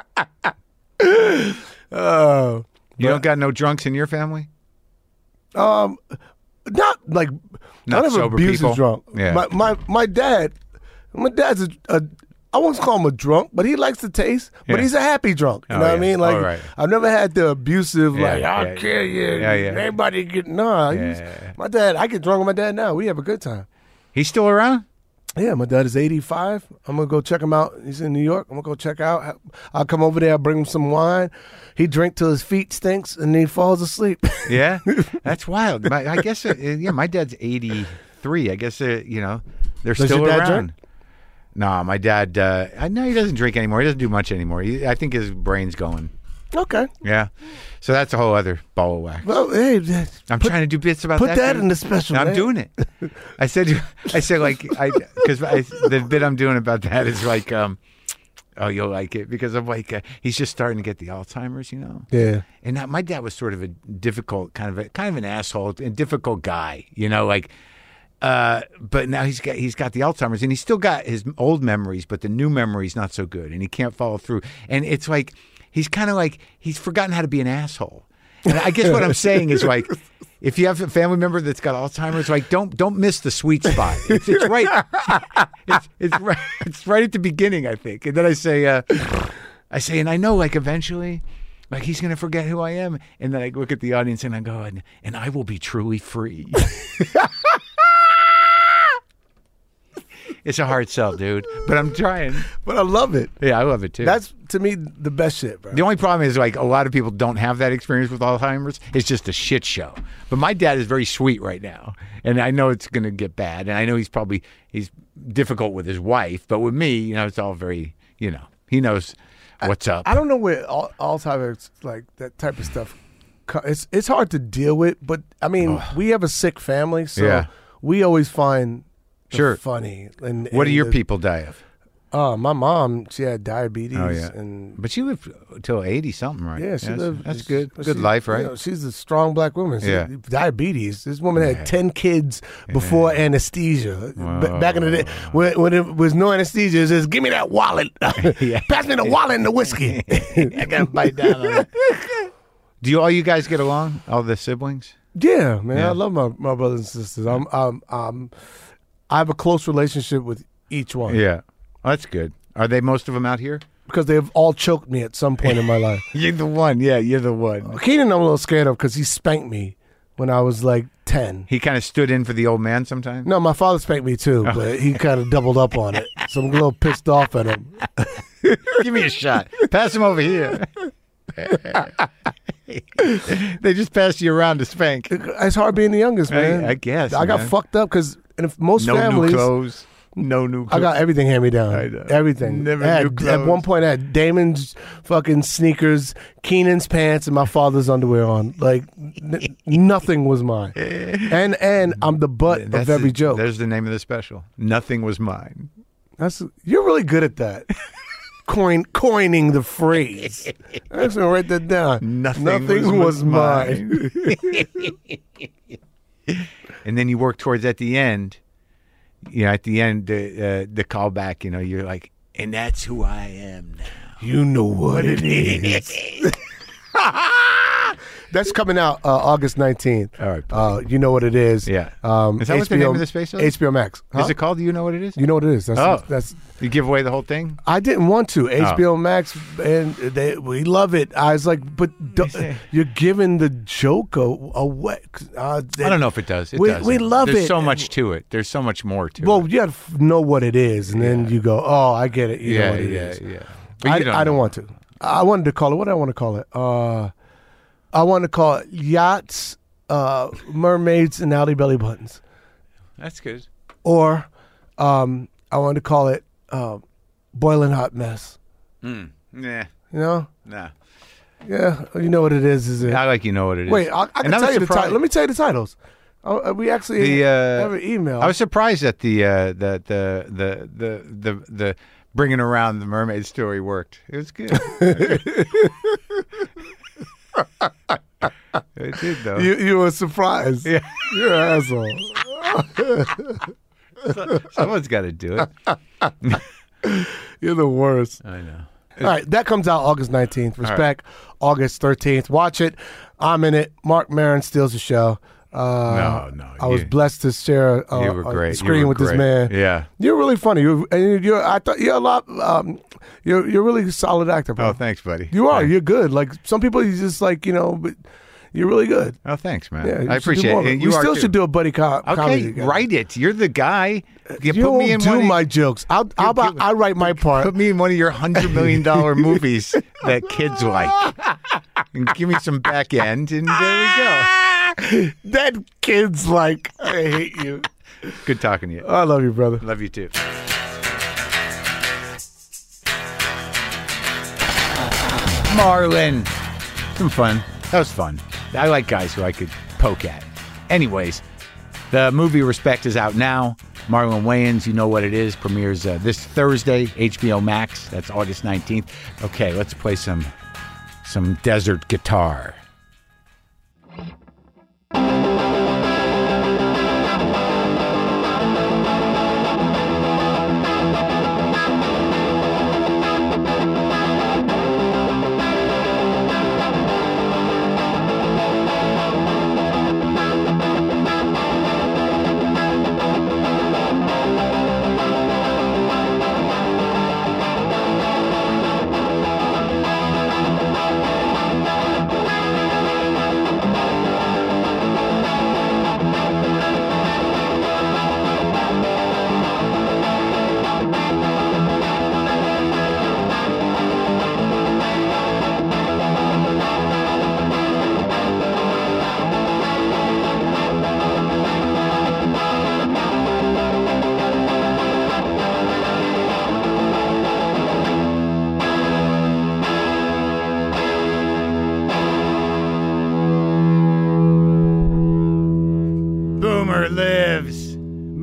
A: Oh,
B: You don't got no drunks in your family?
A: um, not like
B: Not
A: none of
B: sober
A: abuse
B: people?
A: is drunk.
B: Yeah.
A: My my my dad, my dad's a. a I won't call him a drunk, but he likes the taste. But
B: Yeah.
A: he's a happy drunk. You
B: Oh,
A: know what I
B: yeah.
A: mean? Like
B: All right.
A: I've never had the abusive,
B: Yeah,
A: like I'll
B: yeah,
A: kill you.
B: yeah, yeah.
A: Everybody get no. he's-
B: Yeah.
A: My dad, I get drunk with my dad now. We have a good time.
B: He's still around?
A: Yeah, my dad is eighty-five. I'm gonna go check him out. He's in New York. I'm gonna go check out. I'll come over there. I'll bring him some wine. He drink till his feet stinks, and then he falls asleep.
B: Yeah, that's wild. My, I guess, uh, yeah, my dad's eighty-three. I guess, uh, you know, they're
A: Does
B: still
A: your dad
B: around.
A: drink?
B: No, my dad, uh, I know he doesn't drink anymore. He doesn't do much anymore. He, I think his brain's going.
A: Okay.
B: Yeah. So that's a whole other ball of wax.
A: Well, hey, that-
B: I'm
A: put,
B: trying to do bits about
A: put
B: that.
A: that
B: dude.
A: in the special.
B: I'm
A: man.
B: doing it. I said, I said like, I because the bit I'm doing about that is like, um, oh, you'll like it because I'm like, uh, he's just starting to get the Alzheimer's, you know.
A: Yeah.
B: And now, my dad was sort of a difficult, kind of a kind of an asshole, a difficult guy, you know, like. Uh, but now he's got he's got the Alzheimer's, and he's still got his old memories, but the new memories not so good, and he can't follow through. And it's like he's kind of like he's forgotten how to be an asshole. And I guess what I'm saying is like, if you have a family member that's got Alzheimer's, like don't don't miss the sweet spot. It's, it's right. It's, it's right. It's right at the beginning, I think. And then I say, uh, I say, and I know, like eventually, like he's gonna forget who I am. And then I look at the audience and I go, and, and I will be truly free. It's a hard sell, dude, but I'm trying.
A: But I love it.
B: Yeah, I love it too.
A: That's, to me, the best shit, bro.
B: The only problem is, like, a lot of people don't have that experience with Alzheimer's. It's just a shit show. But my dad is very sweet right now, and I know it's going to get bad, and I know he's probably he's difficult with his wife, but with me, you know, it's all very, you know, he knows what's up.
A: I don't know where al- Alzheimer's, like, that type of stuff, co- it's it's hard to deal with, but, I mean, we have a sick family, so
B: Yeah.
A: we always find the
B: Sure.
A: funny. And,
B: What do
A: and
B: your
A: the-
B: people die of?
A: Uh, my mom, she had diabetes.
B: Oh, yeah.
A: And
B: But she lived till eighty something, right?
A: yeah, she
B: that's,
A: lived.
B: That's good.
A: but
B: Good
A: she-
B: life, right?
A: you know, she's a strong black woman. She-
B: Yeah.
A: Diabetes. This woman had
B: Yeah.
A: ten kids before anesthesia. B-
B: Whoa.
A: back in the day, when, when it was no anesthesia, it says, "Give me that wallet.
B: Yeah.
A: Pass me the wallet and the whiskey."
B: I gotta bite down on it. Do you all you guys get along? All the siblings?
A: Yeah, man,
B: Yeah.
A: I love my, my brothers and sisters. I'm, I'm, um, I have a close relationship with each one.
B: Yeah. Oh, that's good. Are they most of them out here?
A: Because they've all choked me at some point in my life.
B: You're the one. Yeah, you're the one.
A: Keenan, I'm a little scared of because he spanked me when I was like ten.
B: He kind of stood in for the old man sometimes?
A: No, my father spanked me too, but he kind of doubled up on it. So I'm a little pissed off at him.
B: Give me a shot. Pass him over here. They just passed you around to spank.
A: It's hard being the youngest, man.
B: I, I guess.
A: I got
B: man.
A: fucked up because in most
B: no
A: families,
B: new clothes. No new clothes.
A: I got everything hand me down.
B: I know.
A: Everything.
B: Never
A: I had-
B: new
A: At
B: clothes.
A: one point, I had Damon's fucking sneakers, Keenan's pants, and my father's underwear on. Like n- nothing was mine. And and I'm the butt
B: That's
A: of every
B: the-
A: joke.
B: There's the name of the special. Nothing was mine.
A: That's you're really good at that. Coin coining the phrase. I'm just gonna write that down.
B: Nothing,
A: Nothing
B: was,
A: was mine.
B: And then you work towards at the end. You know, at the end, the uh, the callback. You know, you're like, and that's who I am now.
A: You know what it is. That's coming out uh, August nineteenth.
B: All right.
A: Uh, you know what it is.
B: Yeah.
A: Um,
B: Is that what the name of the space is?
A: H B O Max. Huh?
B: Is it called? Do you know what it is?
A: You know what it is. That's,
B: Oh.
A: that's.
B: You give away the whole thing?
A: I didn't want to. H B O
B: Oh.
A: Max, and they we love it. I was like, but do,
B: say-
A: you're giving the joke a- away. Uh,
B: I don't know if it does. It
A: We-
B: doesn't.
A: we love
B: There's
A: it.
B: so much to it. There's so much more to
A: Well,
B: it.
A: you got to f- know what it is, and then you go, "Oh, I get it." You know
B: yeah,
A: what it
B: yeah,
A: is.
B: yeah. But
A: I,
B: you don't
A: I don't
B: know.
A: want to. I wanted to call it. What do I want to call it? Uh, I want to call it yachts, uh, mermaids, and alley belly buttons.
B: That's good.
A: Or um, I wanted to call it uh, boiling hot mess.
B: Mm. Nah,
A: You know?
B: nah.
A: Yeah, you know what it is. Is it?
B: I like you know what it is.
A: Wait, I, I can
B: And I
A: tell
B: was
A: you the
B: surprised-
A: title. Let me tell you the titles. Uh, we actually
B: The, uh,
A: have an email.
B: I was surprised that the uh, the, the the the the the bringing around the mermaid story worked. It was good. It did though.
A: you you were surprised.
B: Yeah.
A: You're an asshole.
B: Someone's got to do it.
A: You're the worst.
B: I know.
A: All right, that comes out August nineteenth. Respect, August thirteenth. Watch it. I'm in it. Mark Maron steals the show. Uh,
B: No, no,
A: I was
B: you-
A: blessed to share uh,
B: You were
A: a
B: great. You
A: screen
B: were
A: with this
B: great.
A: man.
B: Yeah.
A: You're really funny. You're, and you're, I thought you're a lot. Um, you're, you're really a solid actor, bro.
B: Oh, thanks, buddy.
A: You are.
B: Thanks.
A: You're good. Like some people, you just like you know, but you're really good.
B: Oh, thanks, man.
A: Yeah, you
B: I
A: should do
B: appreciate
A: more of
B: it.
A: it.
B: And
A: We
B: you are
A: still
B: too.
A: should do a buddy co- comedy.
B: Okay,
A: together.
B: write it. You're the guy. You,
A: You
B: put
A: don't
B: me in
A: do
B: one of-
A: my jokes. I'll, how about I write my part?
B: Put me in one of your hundred million dollar movies that kids like, and give me some back end, and there we go.
A: That kid's like, I hate you.
B: Good talking to you.
A: I love you, brother.
B: Love you too. Marlon, some fun. That was fun. I like guys who I could poke at. Anyways, the movie Respect is out now. Marlon Wayans, you know what it is, premieres uh, this Thursday, H B O Max. That's August nineteenth. Okay, let's play some some desert guitar.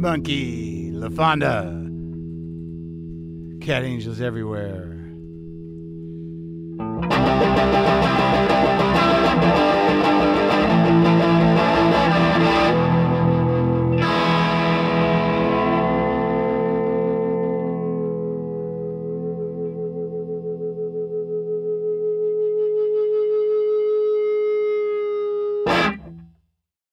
B: Monkey LaFonda. Cat angels everywhere.